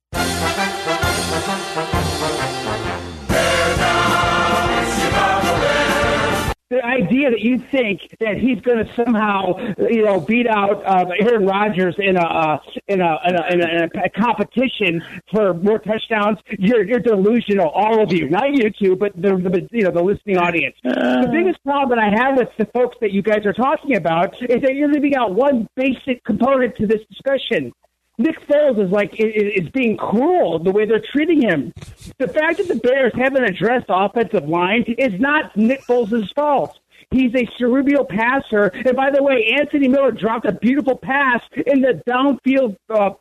Speaker 12: The idea that you think that he's going to somehow, beat out Aaron Rodgers in a competition for more touchdowns, you're delusional, all of you. Not you two, but the listening audience. The biggest problem that I have with the folks that you guys are talking about is that you're leaving out one basic component to this discussion. Nick Foles is being cruel the way they're treating him. The fact that the Bears haven't addressed the offensive line is not Nick Foles' fault. He's a cerebral passer. And by the way, Anthony Miller dropped a beautiful pass in the downfield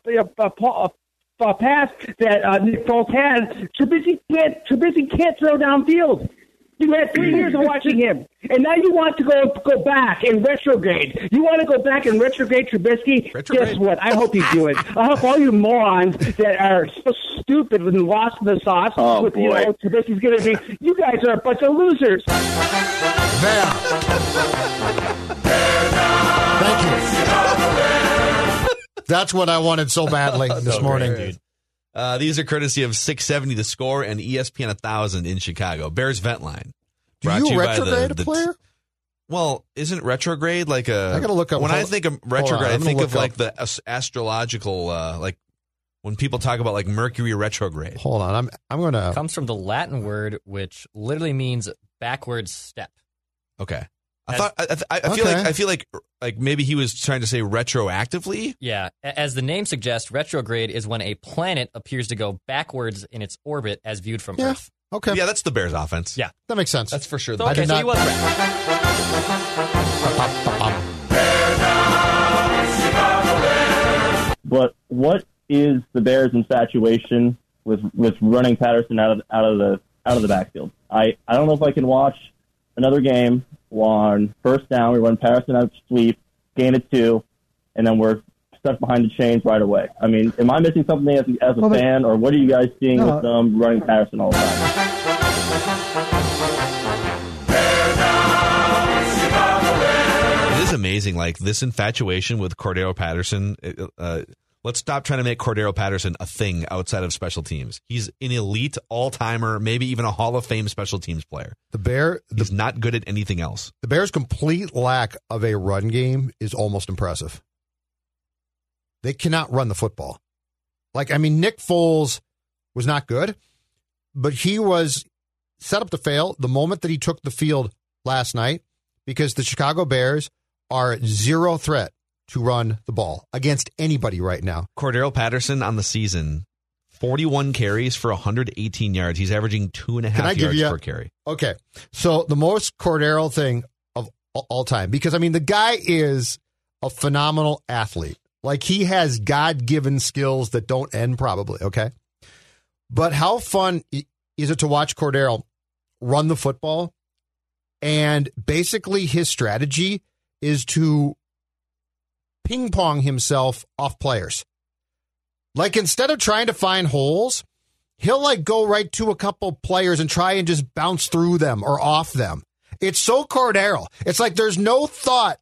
Speaker 12: pass that Nick Foles had. Trubisky can't throw downfield. You had 3 years of watching him, and now you want to go back and retrograde. You want to go back and retrograde Trubisky? Guess what? I hope you do it. I hope all you morons that are so stupid and lost in the sauce.
Speaker 14: Oh,
Speaker 12: with,
Speaker 14: boy.
Speaker 12: This is going to be, you guys are a bunch of losers.
Speaker 7: There. Thank you. That's what I wanted so badly this morning.
Speaker 3: Great, dude. These are courtesy of 670 The Score and ESPN 1000 in Chicago. Bears Vent Line.
Speaker 7: Do you retrograde a player?
Speaker 3: Well, isn't retrograde like a...
Speaker 7: I got to look up.
Speaker 3: When I think of retrograde, I think of like
Speaker 7: up.
Speaker 3: the astrological, like when people talk about like Mercury retrograde.
Speaker 7: Hold on. I'm going to...
Speaker 13: It comes from the Latin word, which literally means backwards step.
Speaker 3: Okay. I feel like maybe he was trying to say retroactively.
Speaker 13: Yeah, as the name suggests, retrograde is when a planet appears to go backwards in its orbit as viewed from Earth.
Speaker 7: Okay.
Speaker 3: Yeah, that's the Bears offense.
Speaker 13: Yeah.
Speaker 7: That makes sense.
Speaker 3: That's for sure.
Speaker 13: So, okay, so he was right.
Speaker 15: But what is the Bears' infatuation with running Patterson out of the backfield? I don't know if I can watch another game on first down. We run Patterson out sweep, gain it 2, and then we're stuck behind the chains right away. I mean, am I missing something as a fan, or what are you guys seeing with them running Patterson all the time?
Speaker 3: It is amazing, like this infatuation with Cordero Patterson. Let's stop trying to make Cordero Patterson a thing outside of special teams. He's an elite all-timer, maybe even a Hall of Fame special teams player. He's not good at anything else.
Speaker 7: The Bears' complete lack of a run game is almost impressive. They cannot run the football. Nick Foles was not good, but he was set up to fail the moment that he took the field last night because the Chicago Bears are zero threat to run the ball against anybody right now.
Speaker 3: Cordero Patterson on the season, 41 carries for 118 yards. He's averaging 2.5 yards per carry.
Speaker 7: Okay, so the most Cordero thing of all time, because, the guy is a phenomenal athlete. Like, he has God-given skills that don't end probably, okay? But how fun is it to watch Cordero run the football? And basically his strategy is to ping-pong himself off players. Like, instead of trying to find holes, he'll, go right to a couple players and try and just bounce through them or off them. It's so Cordero. It's like there's no thought.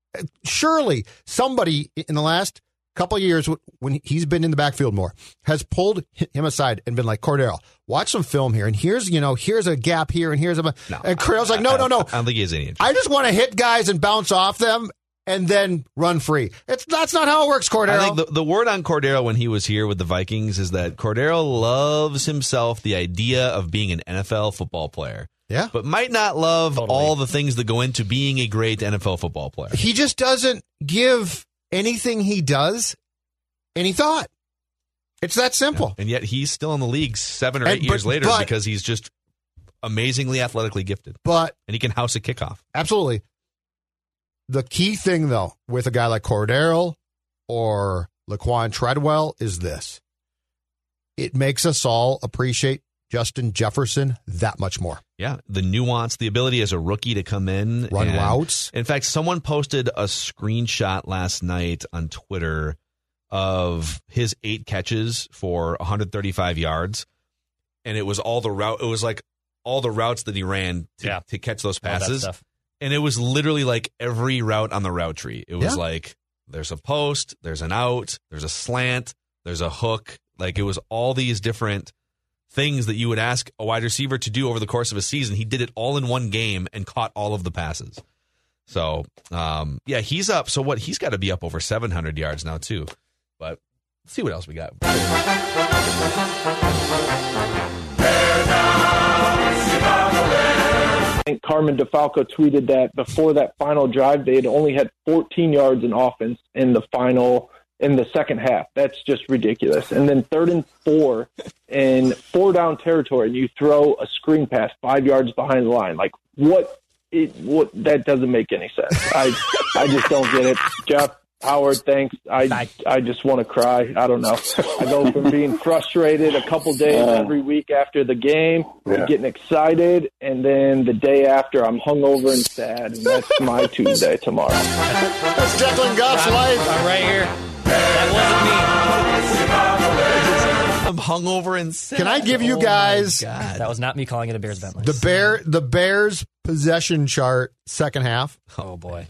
Speaker 7: Surely somebody in the last couple of years, when he's been in the backfield more, has pulled him aside and been like, Cordero, watch some film here, and here's a gap here, and here's a... And Cordero's like, no.
Speaker 3: I don't think he has any interest.
Speaker 7: I just want to hit guys and bounce off them and then run free. That's not how it works, Cordero.
Speaker 3: I think the word on Cordero when he was here with the Vikings is that Cordero loves himself the idea of being an NFL football player.
Speaker 7: Yeah.
Speaker 3: But might not love all the things that go into being a great NFL football player.
Speaker 7: He just doesn't give anything he does any thought. It's that simple.
Speaker 3: Yeah. And yet he's still in the league 7 or 8 years later because he's just amazingly athletically gifted. And he can house a kickoff.
Speaker 7: Absolutely. The key thing, though, with a guy like Cordero or Laquan Treadwell is this. It makes us all appreciate Justin Jefferson that much more.
Speaker 3: Yeah, the nuance, the ability as a rookie to come in.
Speaker 7: Run routes.
Speaker 3: In fact, someone posted a screenshot last night on Twitter of his 8 catches for 135 yards. And it was all the route. It was like all the routes that he ran to catch those passes. And it was literally like every route on the route tree. It was like there's a post, there's an out, there's a slant, there's a hook. Like, it was all these different things that you would ask a wide receiver to do over the course of a season. He did it all in one game and caught all of the passes. So, he's up. So what? He's got to be up over 700 yards now too. But let's see what else we got.
Speaker 16: I think Carmen DeFalco tweeted that before that final drive, they had only had 14 yards in offense in the second half. That's just ridiculous. And then 3rd and 4 in 4-down territory, and you throw a screen pass 5 yards behind the line. Like, what? That doesn't make any sense. I just don't get it. Jeff, Howard, thanks. I just want to cry. I don't know. I go from being frustrated a couple days every week after the game, getting excited, and then the day after I'm hungover and sad, and that's my Tuesday tomorrow.
Speaker 7: That's Declan Goff's life.
Speaker 13: I'm right here. That wasn't me.
Speaker 3: I'm hungover and sad.
Speaker 7: Can I give you guys
Speaker 13: That was not me calling it a Bears Bentley.
Speaker 7: the Bears possession chart second half?
Speaker 13: Oh boy.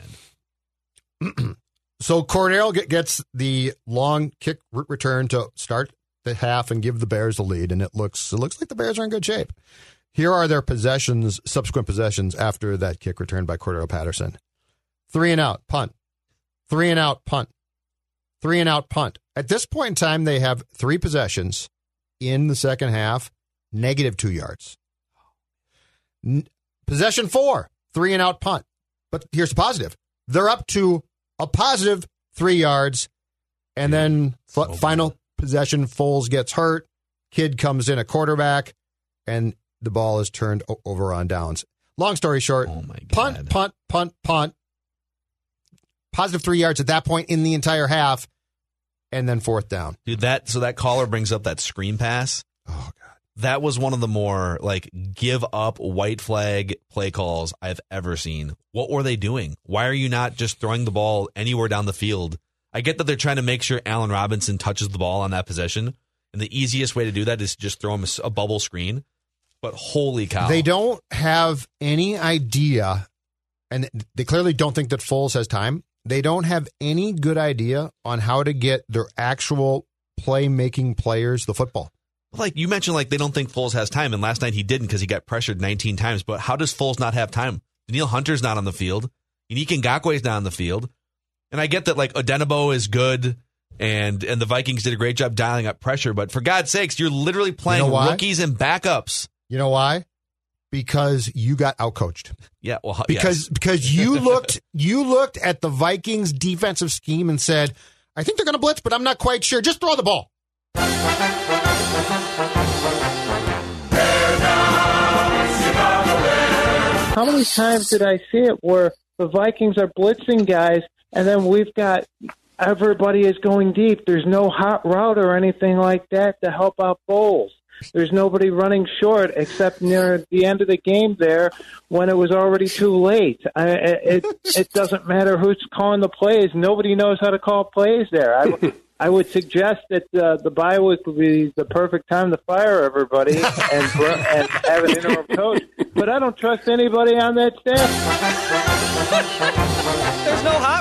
Speaker 7: So Cordero gets the long kick return to start the half and give the Bears the lead, and it looks like the Bears are in good shape. Here are their subsequent possessions after that kick return by Cordero Patterson. 3 and out, punt. 3 and out, punt. 3 and out, punt. At this point in time, they have 3 possessions in the second half, -2 yards. Possession 4, 3 and out, punt. But here's the positive. They're up to a positive 3 yards, and then final possession, Foles gets hurt, kid comes in a quarterback, and the ball is turned over on downs. Long story short, punt, punt, punt, punt. Positive 3 yards at that point in the entire half, and then fourth down.
Speaker 3: Dude, that caller brings up that screen pass.
Speaker 7: Oh, God.
Speaker 3: That was one of the more, give up white flag play calls I've ever seen. What were they doing? Why are you not just throwing the ball anywhere down the field? I get that they're trying to make sure Allen Robinson touches the ball on that possession, and the easiest way to do that is to just throw him a bubble screen. But holy cow.
Speaker 7: They don't have any idea, and they clearly don't think that Foles has time. They don't have any good idea on how to get their actual playmaking players the football.
Speaker 3: You mentioned, they don't think Foles has time, and last night he didn't because he got pressured 19 times. But how does Foles not have time? Daniil Hunter's not on the field. Unique Ngakwe's not on the field. And I get that, Odenigbo is good, and the Vikings did a great job dialing up pressure. But for God's sakes, you're literally playing rookies and backups.
Speaker 7: You know why? Because you got outcoached.
Speaker 3: Yeah, well,
Speaker 7: because you looked at the Vikings defensive scheme and said, I think they're going to blitz, but I'm not quite sure. Just throw the ball.
Speaker 17: How many times did I see it where the Vikings are blitzing guys, and then we've got everybody is going deep. There's no hot route or anything like that to help out Foles. There's nobody running short except near the end of the game there when it was already too late. It doesn't matter who's calling the plays. Nobody knows how to call plays there. I would suggest that the bye week would be the perfect time to fire everybody and have an interim coach. But I don't trust anybody on that staff.
Speaker 13: There's no hot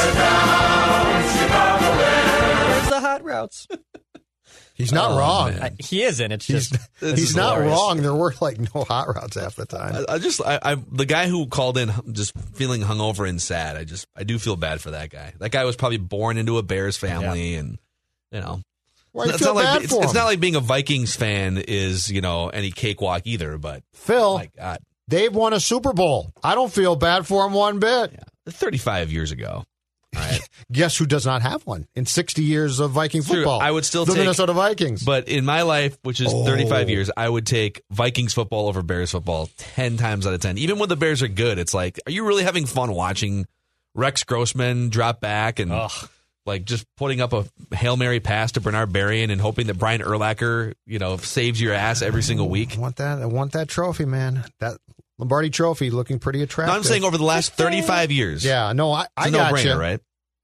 Speaker 13: routes. Where's the hot routes?
Speaker 7: He's not wrong.
Speaker 13: He isn't. It's just
Speaker 7: he's not wrong. There were no hot routes half the time.
Speaker 3: The guy who called in just feeling hungover and sad. I do feel bad for that guy. That guy was probably born into a Bears family, and
Speaker 7: Why do you feel bad for him?
Speaker 3: It's not like being a Vikings fan is any cakewalk either. But
Speaker 7: Phil,
Speaker 3: my God,
Speaker 7: they've won a Super Bowl. I don't feel bad for him one bit.
Speaker 3: Yeah, 35 years ago. All right.
Speaker 7: Guess who does not have one in 60 years of Viking football?
Speaker 3: True. I would still
Speaker 7: the
Speaker 3: take
Speaker 7: Minnesota Vikings.
Speaker 3: But in my life, which is 35 years, I would take Vikings football over Bears football 10 times out of 10. Even when the Bears are good, it's are you really having fun watching Rex Grossman drop back and just putting up a Hail Mary pass to Bernard Berrien and hoping that Brian Urlacher, saves your ass every single week?
Speaker 7: I want that trophy, man. That Lombardi Trophy looking pretty attractive.
Speaker 3: No, I'm saying over the last 35 years.
Speaker 7: Yeah, no, I
Speaker 3: it's a
Speaker 7: got
Speaker 3: no-brainer,
Speaker 7: you.
Speaker 3: right?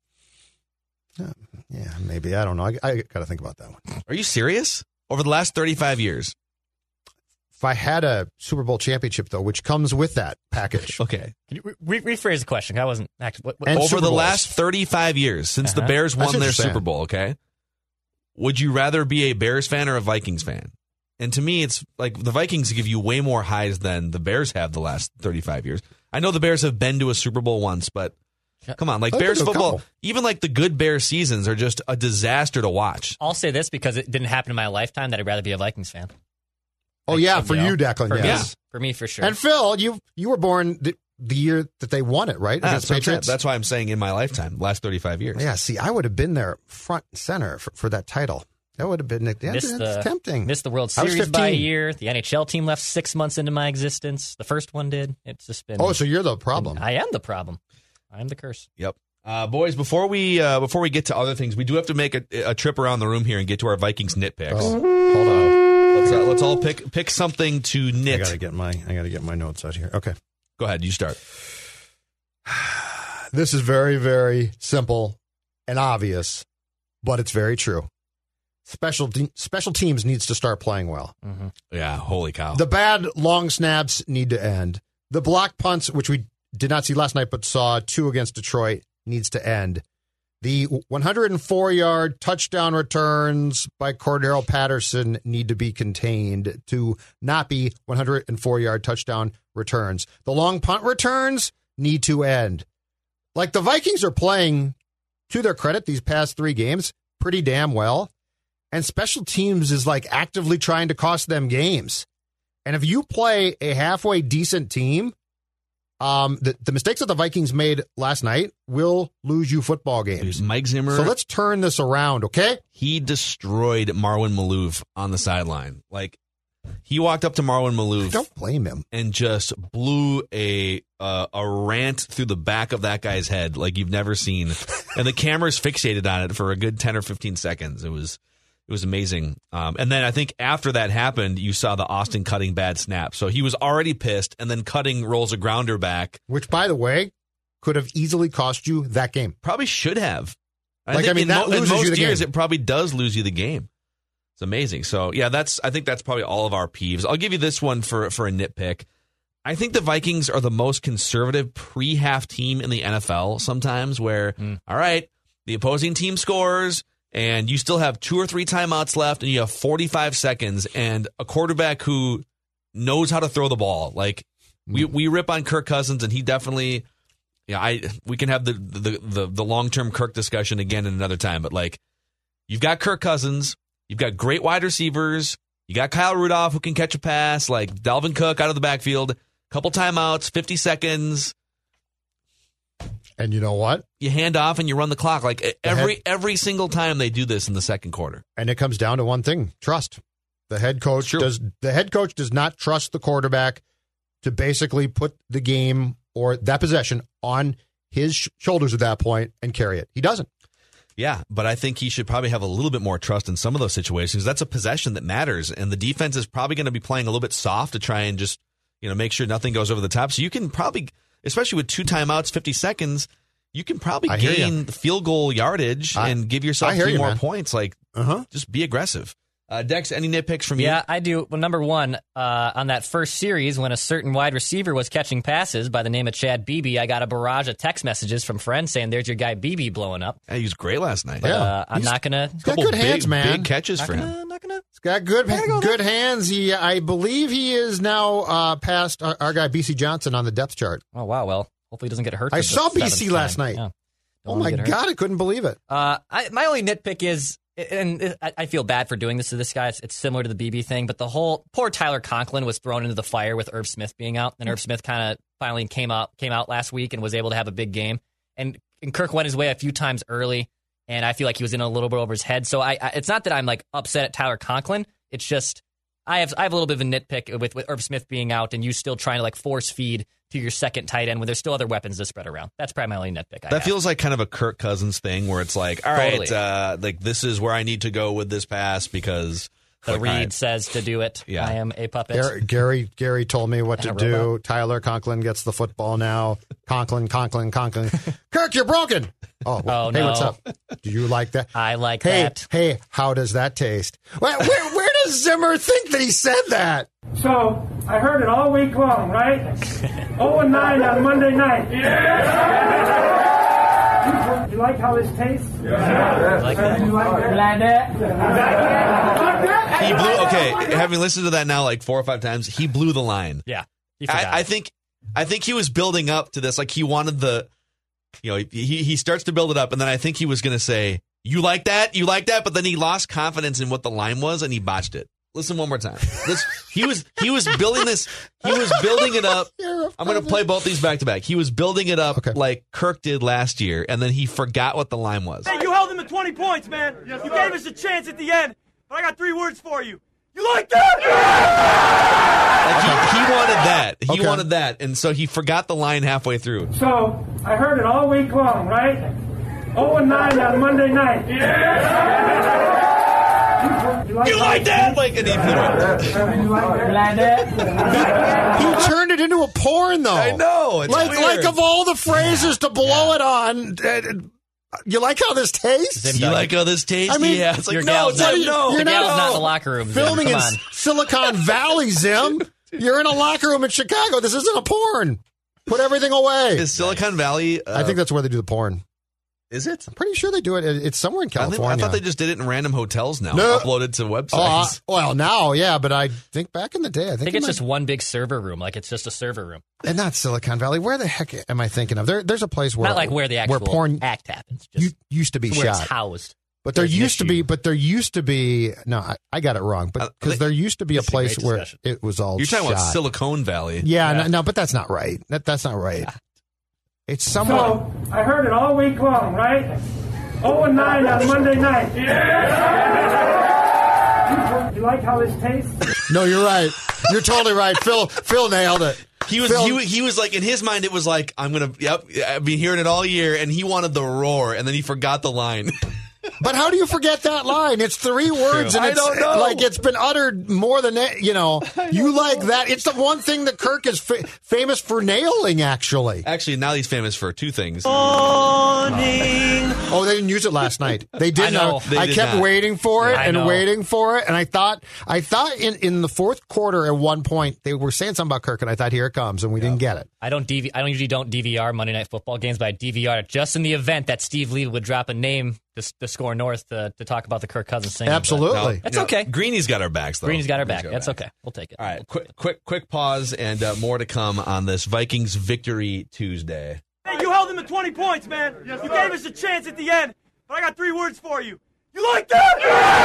Speaker 7: Yeah, maybe. I don't know. I got to think about that one.
Speaker 3: Are you serious? Over the last 35 years?
Speaker 7: If I had a Super Bowl championship, though, which comes with that package.
Speaker 3: Okay.
Speaker 13: Can you rephrase the question? I wasn't actually.
Speaker 3: Over the last 35 years, since the Bears won their Super Bowl, okay? Would you rather be a Bears fan or a Vikings fan? And to me, it's the Vikings give you way more highs than the Bears have the last 35 years. I know the Bears have been to a Super Bowl once, but come on, Bears football, even the good Bears seasons are just a disaster to watch.
Speaker 13: I'll say this because it didn't happen in my lifetime that I'd rather be a Vikings fan.
Speaker 7: Oh, yeah, for you, Declan,
Speaker 13: for
Speaker 7: yes.
Speaker 13: For me, for sure.
Speaker 7: And Phil, you were born the year that they won it, right? Against Patriots?
Speaker 3: That's why I'm saying in my lifetime, last 35 years.
Speaker 7: Yeah, see, I would have been there front and center for that title. That would have been tempting.
Speaker 13: Missed the World Series by a year. The NHL team left 6 months into my existence. The first one did. It's just been.
Speaker 7: Oh, so you're the problem.
Speaker 13: I am the problem. I am the curse.
Speaker 3: Yep. Boys, before we get to other things, we do have to make a trip around the room here and get to our Vikings nitpicks.
Speaker 7: Oh, hold on.
Speaker 3: Let's all pick something to nit.
Speaker 7: I gotta get my notes out here. Okay,
Speaker 3: go ahead. You start.
Speaker 7: This is very, very simple and obvious, but it's very true. special teams needs to start playing well.
Speaker 3: Mm-hmm. Yeah, holy cow.
Speaker 7: The bad long snaps need to end. The block punts, which we did not see last night but saw 2 against Detroit, needs to end. The 104-yard touchdown returns by Cordero Patterson need to be contained to not be 104-yard touchdown returns. The long punt returns need to end. Like, the Vikings are playing, to their credit, these past 3 games pretty damn well. And special teams is like actively trying to cost them games. And if you play a halfway decent team, the mistakes that the Vikings made last night will lose you football games.
Speaker 3: Mike Zimmer.
Speaker 7: So let's turn this around, okay?
Speaker 3: He destroyed Marwan Malouf on the sideline. Like, he walked up to Marwan Malouf.
Speaker 7: Don't blame him.
Speaker 3: And just blew a rant through the back of that guy's head like you've never seen. And the cameras fixated on it for a good 10 or 15 seconds. It was amazing. And then I think after that happened, you saw the Austin Cutting bad snap. So he was already pissed, and then Cutting rolls a grounder back.
Speaker 7: Which, by the way, could have easily cost you that game.
Speaker 3: Probably should have.
Speaker 7: That loses
Speaker 3: in most
Speaker 7: you the
Speaker 3: years,
Speaker 7: game.
Speaker 3: it probably does lose you the game. It's amazing. So, yeah, I think that's probably all of our peeves. I'll give you this one for a nitpick. I think the Vikings are the most conservative pre-half team in the NFL sometimes where, all right, the opposing team scores, and you still have 2 or 3 timeouts left, and you have 45 seconds, and a quarterback who knows how to throw the ball. Like, we rip on Kirk Cousins, and he definitely, we can have the long-term Kirk discussion again in another time, but, like, you've got Kirk Cousins, you've got great wide receivers, you got Kyle Rudolph who can catch a pass, like Dalvin Cook out of the backfield, couple timeouts, 50 seconds.
Speaker 7: And you know what?
Speaker 3: You hand off and you run the clock. Like every single time they do this in the second quarter.
Speaker 7: And it comes down to one thing: trust. The head coach does not trust the quarterback to basically put the game or that possession on his shoulders at that point and carry it. He doesn't.
Speaker 3: Yeah, but I think he should probably have a little bit more trust in some of those situations. That's a possession that matters, and the defense is probably going to be playing a little bit soft to try and just make sure nothing goes over the top. So you can probably, especially with 2 timeouts, 50 seconds, you can probably gain field goal yardage and give yourself 3 more points. Like, just be aggressive. Dex, any nitpicks from you?
Speaker 13: Yeah, I do. Well, number one, on that first series, when a certain wide receiver was catching passes by the name of Chad Beebe, I got a barrage of text messages from friends saying, "There's your guy Beebe blowing up."
Speaker 3: Hey, he was great last night.
Speaker 13: But, I'm not gonna.
Speaker 7: He's got good hands, man.
Speaker 3: Big catches for him.
Speaker 7: He's got good hands. I believe he is now past our guy BC Johnson on the depth chart.
Speaker 13: Oh wow! Well, hopefully he doesn't get hurt.
Speaker 7: I saw BC last night.
Speaker 13: Yeah.
Speaker 7: Oh my God! I couldn't believe it.
Speaker 13: My only nitpick is. And I feel bad for doing this to this guy. It's similar to the BB thing, but the whole poor Tyler Conklin was thrown into the fire with Irv Smith being out, and Irv Smith kind of finally came out last week and was able to have a big game. And Kirk went his way a few times early, and I feel like he was in a little bit over his head. So it's not that I'm like upset at Tyler Conklin. It's just I have a little bit of a nitpick with Irv Smith being out and you still trying to like force feed to your second tight end when there's still other weapons to spread around. That's probably my only nitpick.
Speaker 3: That feels like kind of a Kirk Cousins thing where it's like, all right, like this is where I need to go with this pass because
Speaker 13: the read says to do it. Yeah. I am a puppet.
Speaker 7: Gary told me what to do. Tyler Conklin gets the football now. Conklin. Kirk, you're broken. Oh, well, hey,
Speaker 13: no.
Speaker 7: What's up? Do you like that?
Speaker 13: I like that.
Speaker 7: Hey, how does that taste? Where does Zimmer think that he said that?
Speaker 18: So, I heard it all week long, right? 0-9 on Monday night. Yeah! You like how this tastes? Yeah.
Speaker 13: Like that?
Speaker 18: You like that?
Speaker 3: He blew, having listened to that now like 4 or 5 times, he blew the line.
Speaker 13: Yeah.
Speaker 3: I think he was building up to this. Like he wanted he starts to build it up, and then I think he was going to say, you like that? But then he lost confidence in what the line was, and he botched it. Listen one more time. He was building this. He was building it up. I'm going to play both these back to back. He was building it up like Kirk did last year, and then he forgot what the line was.
Speaker 2: Hey, you held him to 20 points, man. You gave us a chance at the end, but I got 3 words for you. You like that?
Speaker 3: Like he wanted that. He wanted that, and so he forgot the line halfway through.
Speaker 18: So I heard it all week long, right? 0-9 on Monday night. Yeah!
Speaker 3: You like that? Like, and he blew it.
Speaker 7: He turned it into a porn, though.
Speaker 3: I know. It's weird.
Speaker 7: Like of all the phrases to blow it on, You like how this tastes?
Speaker 3: You like how this tastes?
Speaker 7: I mean,
Speaker 3: yeah. It's like,
Speaker 13: your
Speaker 3: no,
Speaker 13: gal's not,
Speaker 3: no.
Speaker 13: Your gal's not in the locker room.
Speaker 7: Filming in Silicon Valley, Zim. You're in a locker room in Chicago. This isn't a porn. Put everything away.
Speaker 3: Is Silicon Valley?
Speaker 7: I think that's where they do the porn.
Speaker 3: Is it?
Speaker 7: I'm pretty sure they do it. It's somewhere in California.
Speaker 3: I thought they just did it in random hotels now.
Speaker 7: No.
Speaker 3: Uploaded to websites.
Speaker 7: Well, now, yeah, but I think back in the day, I think
Speaker 13: it's just one big server room. Like it's just a server room.
Speaker 7: And not Silicon Valley. Where the heck am I thinking of? There's a place where
Speaker 13: not like where the actual
Speaker 7: porn
Speaker 13: act happens. Just
Speaker 7: used to be
Speaker 13: where
Speaker 7: shot.
Speaker 13: It's housed.
Speaker 7: But there used to be. No, I got it wrong. But because there used to be a place where it was all.
Speaker 3: You're talking
Speaker 7: shot.
Speaker 3: about Silicon Valley.
Speaker 7: Yeah. No, but that's not right. That's not right. It's somewhere.
Speaker 18: So, I heard it all week long, right? 0-9 on Monday night. Yeah! You like how this tastes?
Speaker 7: No, you're right. You're totally right. Phil nailed it.
Speaker 3: He was like, in his mind, it was like, I've been hearing it all year, and he wanted the roar, and then he forgot the line.
Speaker 7: But how do you forget that line? It's 3 words, and
Speaker 3: I don't know.
Speaker 7: Like it's been uttered more than that. You like that. It's the one thing that Kirk is famous for nailing. Actually,
Speaker 3: now he's famous for 2 things.
Speaker 7: Oh, they didn't use it last night. They didn't. I kept waiting for it and waiting for it, and I thought in the fourth quarter at one point they were saying something about Kirk, and I thought, here it comes, and we didn't get it.
Speaker 13: I don't usually DVR Monday Night Football games, but I DVR it just in the event that Steve Lee would drop a name to Score North to talk about the Kirk Cousins singing.
Speaker 7: Absolutely.
Speaker 13: That's okay.
Speaker 3: Greeny's got our backs, though.
Speaker 13: Greeny's got our back. That's okay. We'll take it.
Speaker 3: All right, quick pause, and more to come on this Vikings Victory Tuesday.
Speaker 2: Hey, you held them to 20 points, man. You gave us a chance at the end, but I got 3 words for you. You like that?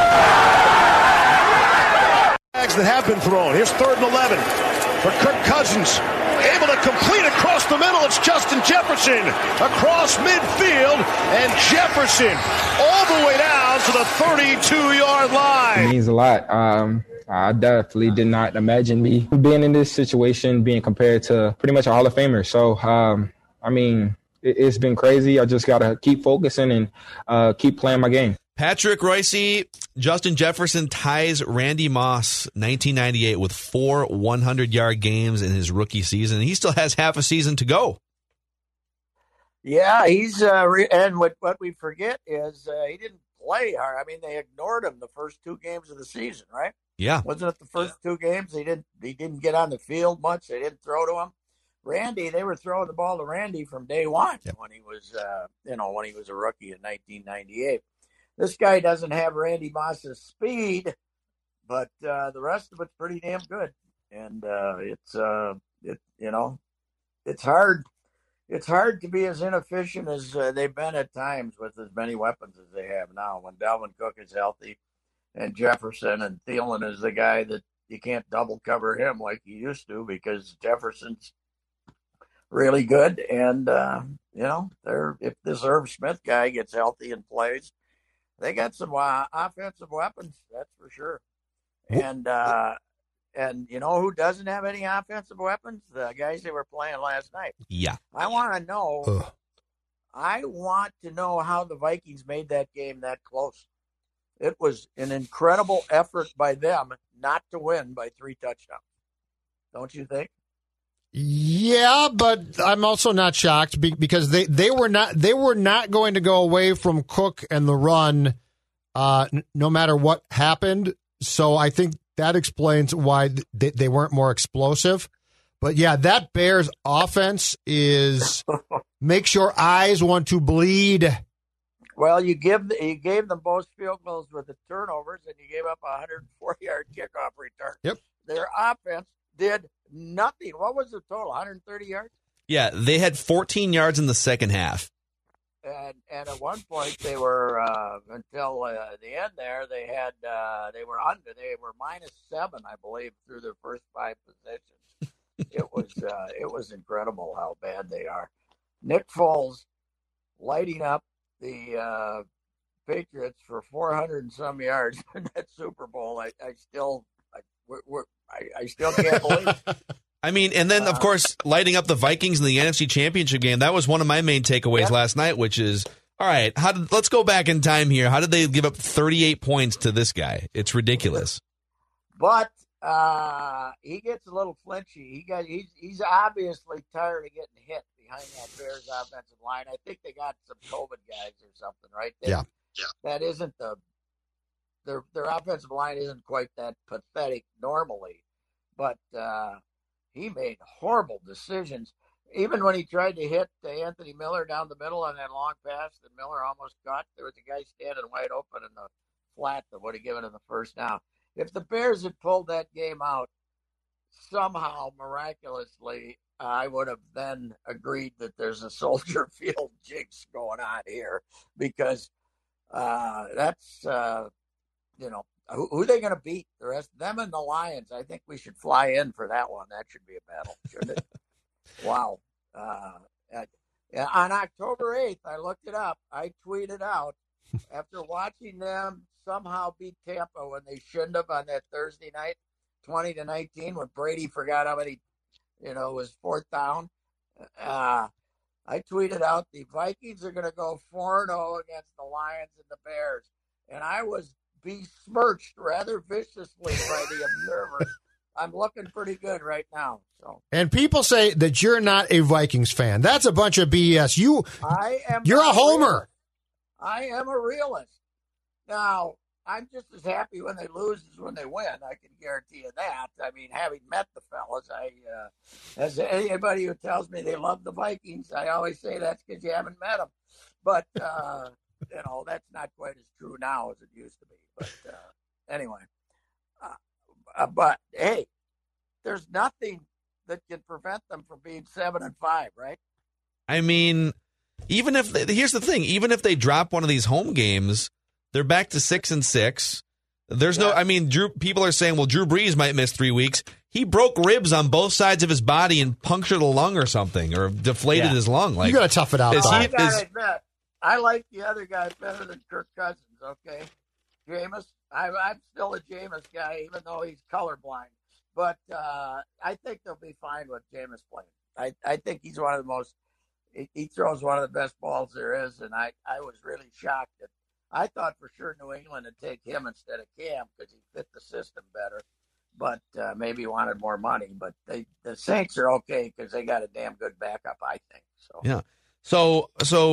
Speaker 5: Flags that have been thrown. Here's 3rd and 11 for Kirk Cousins. Able to complete across the middle. It's Justin Jefferson across midfield, and Jefferson all the way down to the 32-yard line.
Speaker 19: It means a lot. I definitely did not imagine me being in this situation, being compared to pretty much a Hall of Famer. So, it's been crazy. I just got to keep focusing and keep playing my game.
Speaker 3: Patrick Royce, Justin Jefferson ties Randy Moss 1998 with 4 100-yard games in his rookie season. He still has half a season to go.
Speaker 20: Yeah, he's and what we forget is he didn't play hard. I mean, they ignored him the first 2 games of the season, right?
Speaker 3: Yeah,
Speaker 20: wasn't it the first 2 games? He didn't get on the field much. They didn't throw to him. Randy, they were throwing the ball to Randy from day one when he was a rookie in 1998. This guy doesn't have Randy Moss's speed, but the rest of it's pretty damn good. And it's hard. It's hard to be as inefficient as they've been at times with as many weapons as they have now. When Dalvin Cook is healthy, and Jefferson and Thielen is the guy that you can't double cover him like you used to because Jefferson's really good. And if this Irv Smith guy gets healthy and plays, they got some offensive weapons, that's for sure. And you know who doesn't have any offensive weapons? The guys they were playing last night.
Speaker 3: Yeah.
Speaker 20: I want to know how the Vikings made that game that close. It was an incredible effort by them not to win by 3 touchdowns. Don't you think?
Speaker 7: Yeah, but I'm also not shocked because they were not going to go away from Cook and the run no matter what happened. So I think that explains why they weren't more explosive. But yeah, that Bears offense makes your eyes want to bleed.
Speaker 20: Well, you gave them both field goals with the turnovers, and you gave up a 104-yard kickoff return.
Speaker 7: Yep.
Speaker 20: Their offense did nothing. What was the total? 130 yards?
Speaker 3: Yeah, they had 14 yards in the second half.
Speaker 20: And at one point they were until the end there they were under. They were -7, I believe, through their first 5 possessions. It was incredible how bad they are. Nick Foles lighting up the Patriots for 400 and some yards in that Super Bowl. I still can't believe it.
Speaker 3: I mean, and then, of course, lighting up the Vikings in the NFC Championship game, that was one of my main takeaways last night, which is, all right, let's go back in time here. How did they give up 38 points to this guy? It's ridiculous.
Speaker 20: But he gets a little flinchy. He's obviously tired of getting hit behind that Bears offensive line. I think they got some COVID guys or something, right?
Speaker 7: Yeah.
Speaker 20: That isn't their offensive line isn't quite that pathetic normally, but he made horrible decisions. Even when he tried to hit Anthony Miller down the middle on that long pass that Miller almost got, there was a guy standing wide open in the flat that would have given him the first down. If the Bears had pulled that game out, somehow, miraculously, I would have then agreed that there's a Soldier Field jinx going on here, because that's, who are they going to beat? The rest of them and the Lions. I think we should fly in for that one. That should be a battle, shouldn't it? Wow. On October 8th, I looked it up. I tweeted out, after watching them somehow beat Tampa when they shouldn't have on that Thursday night, 20-19, when Brady forgot how many, was fourth down. I tweeted out, the Vikings are going to go 4-0 against the Lions and the Bears. And I was besmirched rather viciously by the observers. I'm looking pretty good right now. So.
Speaker 7: And people say that you're not a Vikings fan. That's a bunch of BS. You're a homer.
Speaker 20: I am a realist. Now, I'm just as happy when they lose as when they win. I can guarantee you that. I mean, having met the fellas, as anybody who tells me they love the Vikings, I always say that's because you haven't met them. But, that's not quite as true now as it used to be. But anyway. But hey, there's nothing that can prevent them from being 7-5, right?
Speaker 3: I mean, here's the thing: even if they drop one of these home games, they're back to 6-6. There's people are saying, well, Drew Brees might miss 3 weeks. He broke ribs on both sides of his body and punctured a lung or something, or deflated his lung.
Speaker 7: You got to tough it out.
Speaker 20: I gotta admit, I like the other guy better than Kirk Cousins. Okay, Jameis. I'm still a Jameis guy, even though he's colorblind. But I think they'll be fine with Jameis playing. I think he's one of the most – he throws one of the best balls there is, and I was really shocked. I thought for sure New England would take him instead of Cam because he fit the system better, but maybe wanted more money. But the Saints are okay because they got a damn good backup, I think. So
Speaker 3: yeah. So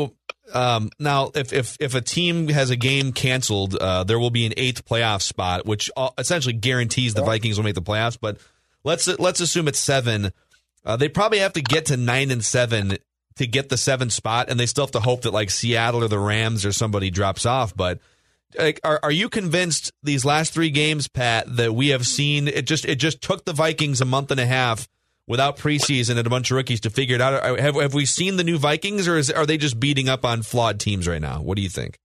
Speaker 3: now, if a team has a game canceled, there will be an 8th playoff spot, which essentially guarantees the Vikings will make the playoffs. But let's assume it's 7. They probably have to get to 9-7 to get the 7th spot, and they still have to hope that like Seattle or the Rams or somebody drops off. But are you convinced these last 3 games, Pat, that we have seen it just took the Vikings a month and a half without preseason and a bunch of rookies to figure it out? Have we seen the new Vikings, or are they just beating up on flawed teams right now? What do you think?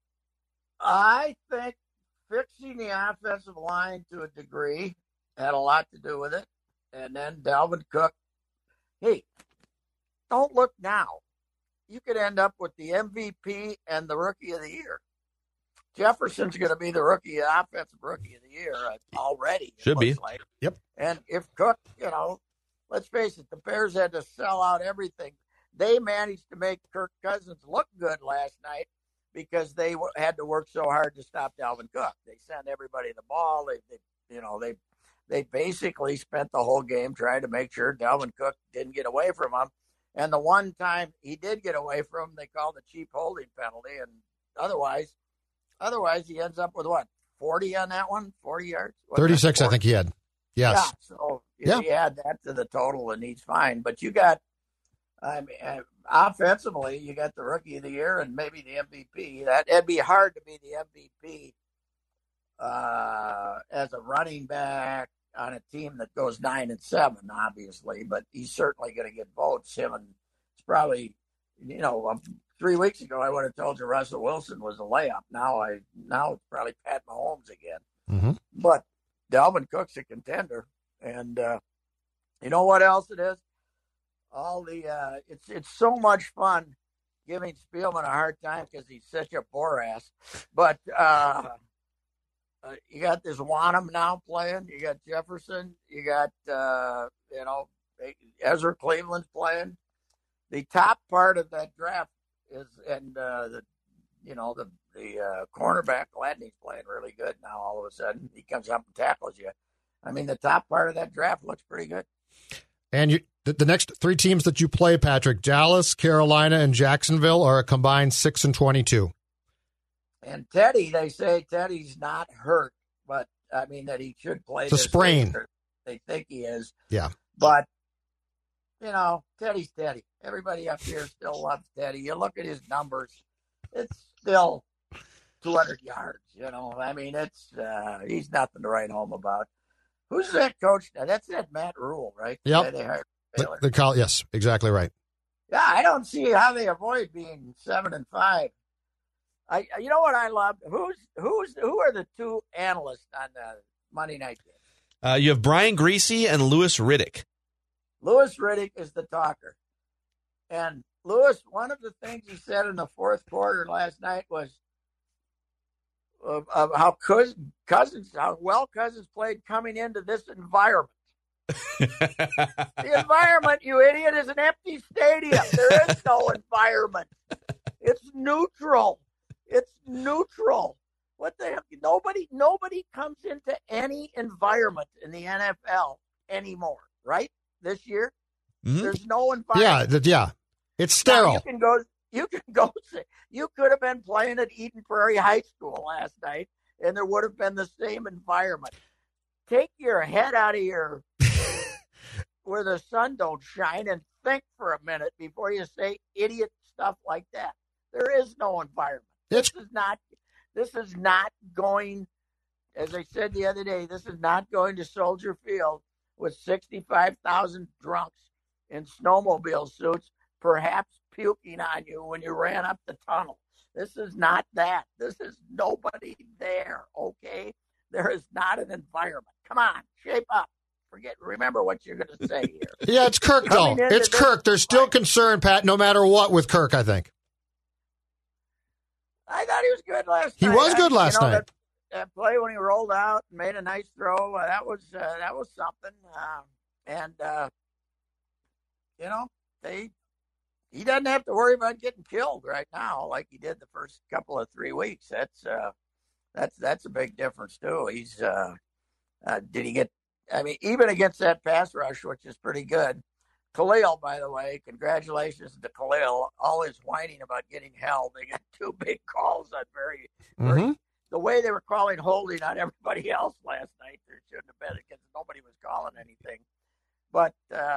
Speaker 20: I think fixing the offensive line to a degree had a lot to do with it. And then Dalvin Cook. Hey, don't look now. You could end up with the MVP and the Rookie of the Year. Jefferson's going to be the offensive Rookie of the Year already.
Speaker 3: Should be.
Speaker 20: Like.
Speaker 7: Yep.
Speaker 20: And if Cook, let's face it, the Bears had to sell out everything. They managed to make Kirk Cousins look good last night because they had to work so hard to stop Dalvin Cook. They sent everybody the ball. They basically spent the whole game trying to make sure Dalvin Cook didn't get away from them. And the one time he did get away from them, they called a cheap holding penalty. And otherwise he ends up with what, 40 on that one, 40 yards?
Speaker 7: 36, I think he had. Yes.
Speaker 20: Yeah, so if you add that to the total, and he's fine. But you got, offensively, you got the Rookie of the Year and maybe the MVP. It'd be hard to be the MVP as a running back on a team that goes 9-7, obviously. But he's certainly going to get votes. Him, and it's probably, 3 weeks ago I would have told you Russell Wilson was a layup. Now it's probably Pat Mahomes again.
Speaker 7: Mm-hmm.
Speaker 20: But Dalvin Cook's a contender, and you know what else it is? It's so much fun giving Spielman a hard time because he's such a bore ass. But you got this Wanham now playing. You got Jefferson. You got Ezra Cleveland's playing. The top part of that draft is, and the cornerback Gladney's playing really good now. All of a sudden, he comes up and tackles you. I mean, the top part of that draft looks pretty good.
Speaker 7: And The next three teams that you play, Patrick, Dallas, Carolina, and Jacksonville, are a combined 6-22.
Speaker 20: And Teddy, they say Teddy's not hurt, but I mean that he should play.
Speaker 7: It's a sprain.
Speaker 20: They think he is.
Speaker 7: Yeah.
Speaker 20: But, Teddy's Teddy. Everybody up here still loves Teddy. You look at his numbers, it's still 200 yards, I mean, it's he's nothing to write home about. Who's that coach now? That's that Matt Rule, right?
Speaker 7: Yep.
Speaker 20: They hired Baylor.
Speaker 7: Yes, exactly right.
Speaker 20: Yeah, I don't see how they avoid being 7-5. You know what I love? Who are the two analysts on the Monday night game?
Speaker 3: You have Brian Griese and Louis Riddick.
Speaker 20: Louis Riddick is the talker. And Louis, one of the things he said in the fourth quarter last night was of how well Cousins played coming into this environment. The environment, you idiot, is an empty stadium. There is no environment. It's neutral. It's neutral. What the heck? Nobody comes into any environment in the NFL anymore, right? This year, there's no environment.
Speaker 7: Yeah. It's sterile.
Speaker 20: Now, you can go. You could have been playing at Eden Prairie High School last night, and there would have been the same environment. Take your head out of your where the sun don't shine and think for a minute before you say idiot stuff like that. There is no environment. This is not going, as I said the other day, this is not going to Soldier Field with 65,000 drunks in snowmobile suits, perhaps puking on you when you ran up the tunnel. This is not that. This is nobody there, okay? There is not an environment. Come on, shape up. Remember what you're going to say here.
Speaker 7: Yeah, it's Kirk, though. It's Kirk. There's still concern, Pat, no matter what with Kirk, I think.
Speaker 20: I thought he was good last night.
Speaker 7: He was good last night.
Speaker 20: That play when he rolled out and made a nice throw, that was something. He doesn't have to worry about getting killed right now like he did the first couple of 3 weeks. That's a big difference too. He's did he get? I mean, even against that pass rush, which is pretty good. Khalil, by the way, congratulations to Khalil. All his whining about getting held. They got two big calls on very the way they were calling holding on everybody else last night. There shouldn't have been because nobody was calling anything. But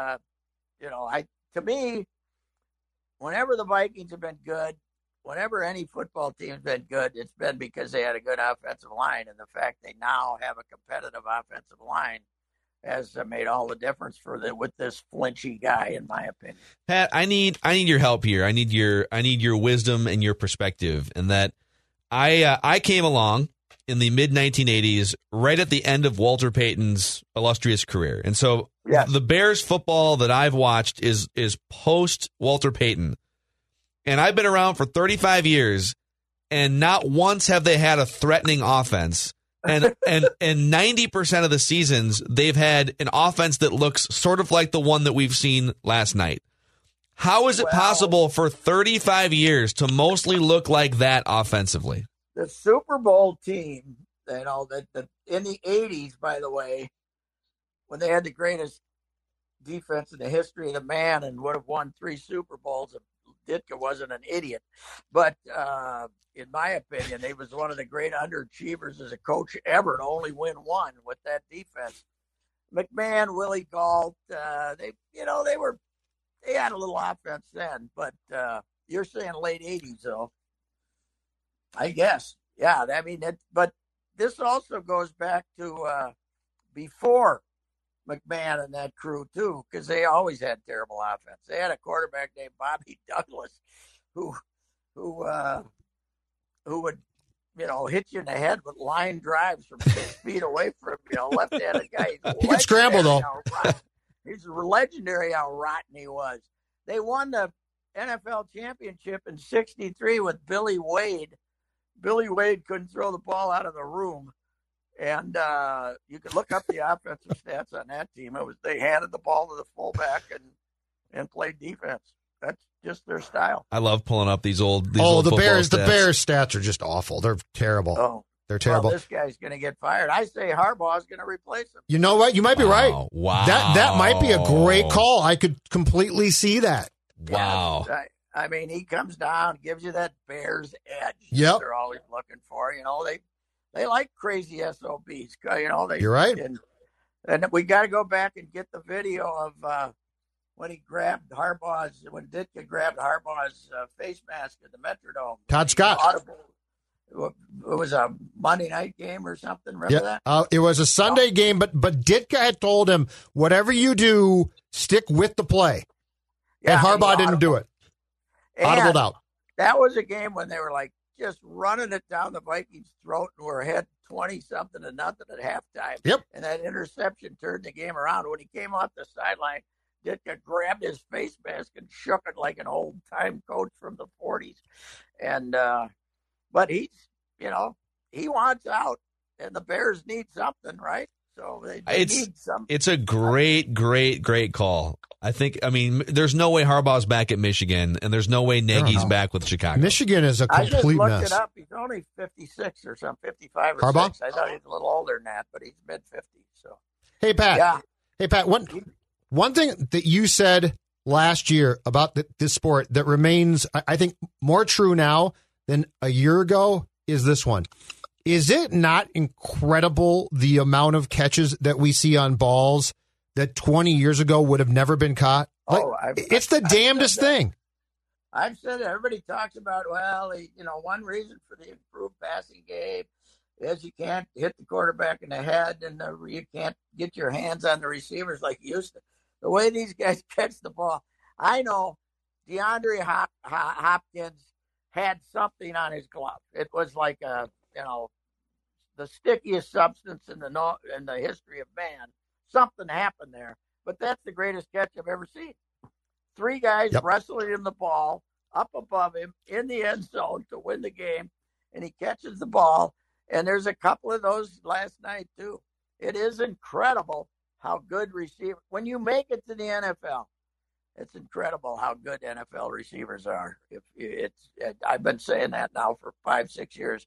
Speaker 20: to me, whenever the Vikings have been good, whenever any football team's been good, it's been because they had a good offensive line, and the fact they now have a competitive offensive line has made all the difference with this flinchy guy, in my opinion.
Speaker 3: Pat, I need your help here. I need your wisdom and your perspective. And that I came along in the mid 1980s, right at the end of Walter Payton's illustrious career, and so the Bears football that I've watched is post Walter Payton, and I've been around for 35 years, and not once have they had a threatening offense. And 90% of the seasons, they've had an offense that looks sort of like the one that we've seen last night. How is it possible for 35 years to mostly look like that offensively?
Speaker 20: The Super Bowl team, that in the 80s, by the way, when they had the greatest defense in the history of the man and would have won 3 Super Bowls if Ditka wasn't an idiot. But in my opinion, he was one of the great underachievers as a coach ever to only win one with that defense. McMahon, Willie Gault, they had a little offense then, but you're saying late 80s, though. I guess. Yeah, I mean, but this also goes back to before McMahon and that crew, too, because they always had terrible offense. They had a quarterback named Bobby Douglas who would, hit you in the head with line drives from 6 feet away from, left-handed guy.
Speaker 7: He could scramble, though.
Speaker 20: He's legendary how rotten he was. They won the NFL championship in '63 with Billy Wade. Billy Wade couldn't throw the ball out of the room. And you could look up the offensive stats on that team. They handed the ball to the fullback and played defense. That's just their style.
Speaker 3: I love pulling up these old
Speaker 7: the Bears.
Speaker 3: stats.
Speaker 7: The Bears stats are just awful. They're terrible.
Speaker 20: Oh,
Speaker 7: They're terrible.
Speaker 20: Well, this guy's going to get fired. I say Harbaugh's going to replace him.
Speaker 7: You know what? You might be right.
Speaker 3: Wow.
Speaker 7: That might be a great call. I could completely see that.
Speaker 3: Wow.
Speaker 20: I mean, he comes down, gives you that Bears edge
Speaker 7: Yep.
Speaker 20: they're always looking for. You know, they like crazy SOBs. You know,
Speaker 7: You're right.
Speaker 20: And we got to go back and get the video of when Ditka grabbed Harbaugh's face mask at the Metrodome.
Speaker 7: Todd Scott.
Speaker 20: It was a Monday night game or something. Remember that?
Speaker 7: It was a Sunday game, but Ditka had told him, whatever you do, stick with the play.
Speaker 20: Yeah,
Speaker 7: and Harbaugh didn't do it. Audibled out.
Speaker 20: That was a game when they were like just running it down the Vikings' throat and were ahead 20-something to nothing at halftime.
Speaker 7: Yep.
Speaker 20: And that interception turned the game around. When he came off the sideline, Ditka grabbed his face mask and shook it like an old-time coach from the 40s. And but he's, he wants out, and the Bears need something, right? So they need something.
Speaker 3: It's a great, great, great call. There's no way Harbaugh's back at Michigan, and there's no way Nagy's back with Chicago.
Speaker 7: Michigan is a complete mess.
Speaker 20: I just looked it up. He's only 56 or something, 55 or
Speaker 7: Harbaugh?
Speaker 20: 6. I thought he was a little older than that, but he's mid-50s. So.
Speaker 7: Hey, Pat.
Speaker 20: Yeah.
Speaker 7: Hey, Pat, one thing that you said last year about this sport that remains, I think, more true now than a year ago is this one. Is it not incredible the amount of catches that we see on balls that 20 years ago would have never been caught? It's the damnedest thing.
Speaker 20: I've said it. Everybody talks about, one reason for the improved passing game is you can't hit the quarterback in the head and you can't get your hands on the receivers like you used to. The way these guys catch the ball, I know DeAndre Hopkins had something on his glove. It was like the stickiest substance in the history of man. Something happened there, but that's the greatest catch I've ever seen. 3 guys wrestling him the ball up above him in the end zone to win the game, and he catches the ball. And there's a couple of those last night too. It is incredible how good receivers. When you make it to the NFL, it's incredible how good NFL receivers are. I've been saying that now for 5-6 years.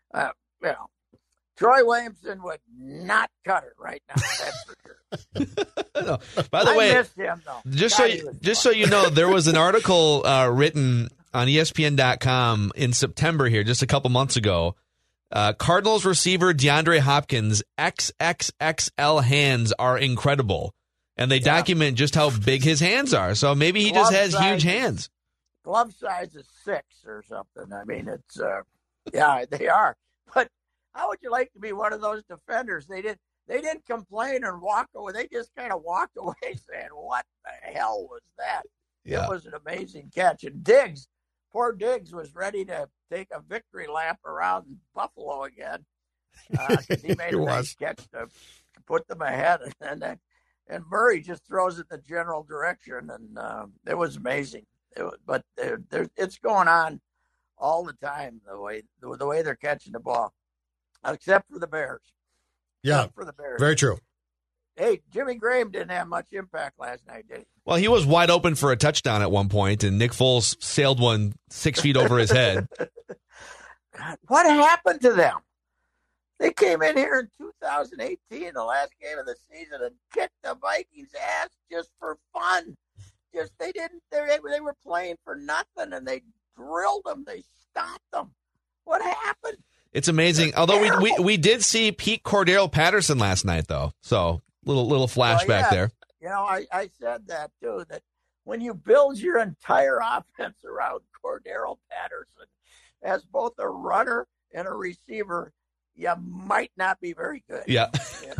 Speaker 20: Troy Williamson would not cut it right now. That's for sure.
Speaker 3: No. By the way,
Speaker 20: I missed him, though.
Speaker 3: Just so you know, there was an article written on ESPN.com in September here, just a couple months ago. Cardinals receiver DeAndre Hopkins' XXXL hands are incredible. And they document just how big his hands are. So maybe he just has huge hands.
Speaker 20: Glove size is 6 or something. I mean, it's, they are. But how would you like to be one of those defenders? They didn't complain and walk away. They just kind of walked away saying, what the hell was that? Yeah. It was an amazing catch. And poor Diggs was ready to take a victory lap around Buffalo again. He made a nice catch to put them ahead. And Murray just throws it the general direction. And it was amazing. But it's going on all the time, the way they're catching the ball. Except for the Bears.
Speaker 7: Yeah,
Speaker 20: for the Bears.
Speaker 7: Very true.
Speaker 20: Hey, Jimmy Graham didn't have much impact last night, did he?
Speaker 3: Well, he was wide open for a touchdown at one point, and Nick Foles sailed one 6 feet over his head.
Speaker 20: God, what happened to them? They came in here in 2018, the last game of the season, and kicked the Vikings' ass just for fun. They were playing for nothing, and they drilled them. They stopped them. What happened?
Speaker 3: It's amazing. Although we did see Pete Cordero Patterson last night, though. So little flashback there.
Speaker 20: I said that, too, that when you build your entire offense around Cordero Patterson as both a runner and a receiver, you might not be very good.
Speaker 3: Yeah.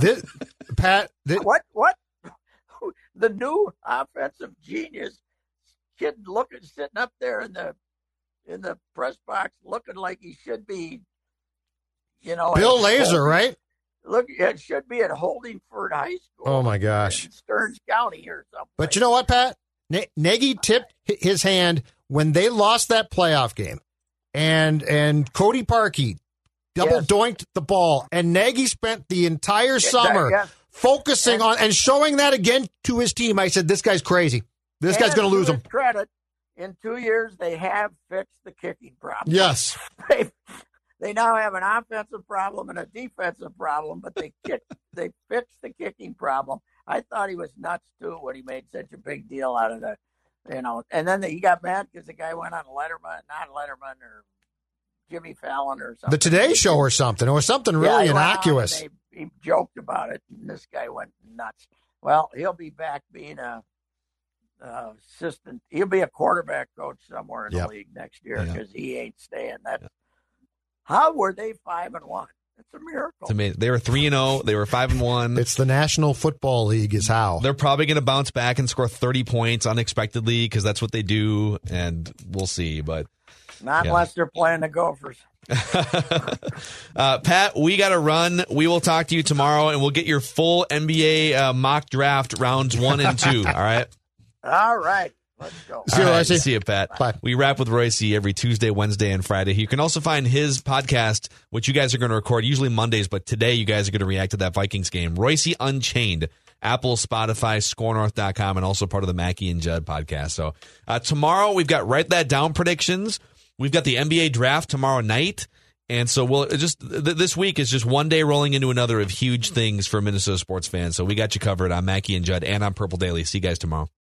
Speaker 20: What? The new offensive genius kid sitting up there in the press box looking like he should be,
Speaker 7: Bill Lazor, right?
Speaker 20: Look, it should be at Holdingford High School.
Speaker 7: Oh, my gosh.
Speaker 20: In Stearns County or something.
Speaker 7: But you know what, Pat? Nagy tipped his hand when they lost that playoff game. And Cody Parkey double-doinked the ball. And Nagy spent the entire summer focusing on and showing that again to his team. I said, this guy's crazy. This guy's going to lose him.
Speaker 20: Credit, in 2 years, they have fixed the kicking problem.
Speaker 7: Yes.
Speaker 20: They now have an offensive problem and a defensive problem, but they fixed the kicking problem. I thought he was nuts too when he made such a big deal out of the, and then he got mad because the guy went on not Letterman or Jimmy Fallon or something.
Speaker 7: The Today Show or something. It was something really innocuous.
Speaker 20: He joked about it, and this guy went nuts. Well, he'll be back being a assistant. He'll be a quarterback coach somewhere in the league next year because he ain't staying. How were they 5-1? It's a miracle.
Speaker 3: It's amazing. They were 3-0. They were 5-1.
Speaker 7: It's the National Football League is how.
Speaker 3: They're probably going to bounce back and score 30 points unexpectedly because that's what they do, and we'll see. But
Speaker 20: not unless they're playing the Gophers.
Speaker 3: Pat, we got to run. We will talk to you tomorrow, and we'll get your full NBA mock draft rounds 1 and 2. All right?
Speaker 20: All right. Let's go.
Speaker 7: See you, Royce.
Speaker 3: See you, Pat.
Speaker 7: Bye.
Speaker 3: We wrap with Royce every Tuesday, Wednesday, and Friday. You can also find his podcast, which you guys are going to record usually Mondays, but today you guys are going to react to that Vikings game. Royce Unchained, Apple, Spotify, ScoreNorth.com, and also part of the Mackie and Judd podcast. So tomorrow we've got Write That Down predictions. We've got the NBA draft tomorrow night. And so we'll this week is just one day rolling into another of huge things for Minnesota sports fans. So we got you covered on Mackie and Judd and on Purple Daily. See you guys tomorrow.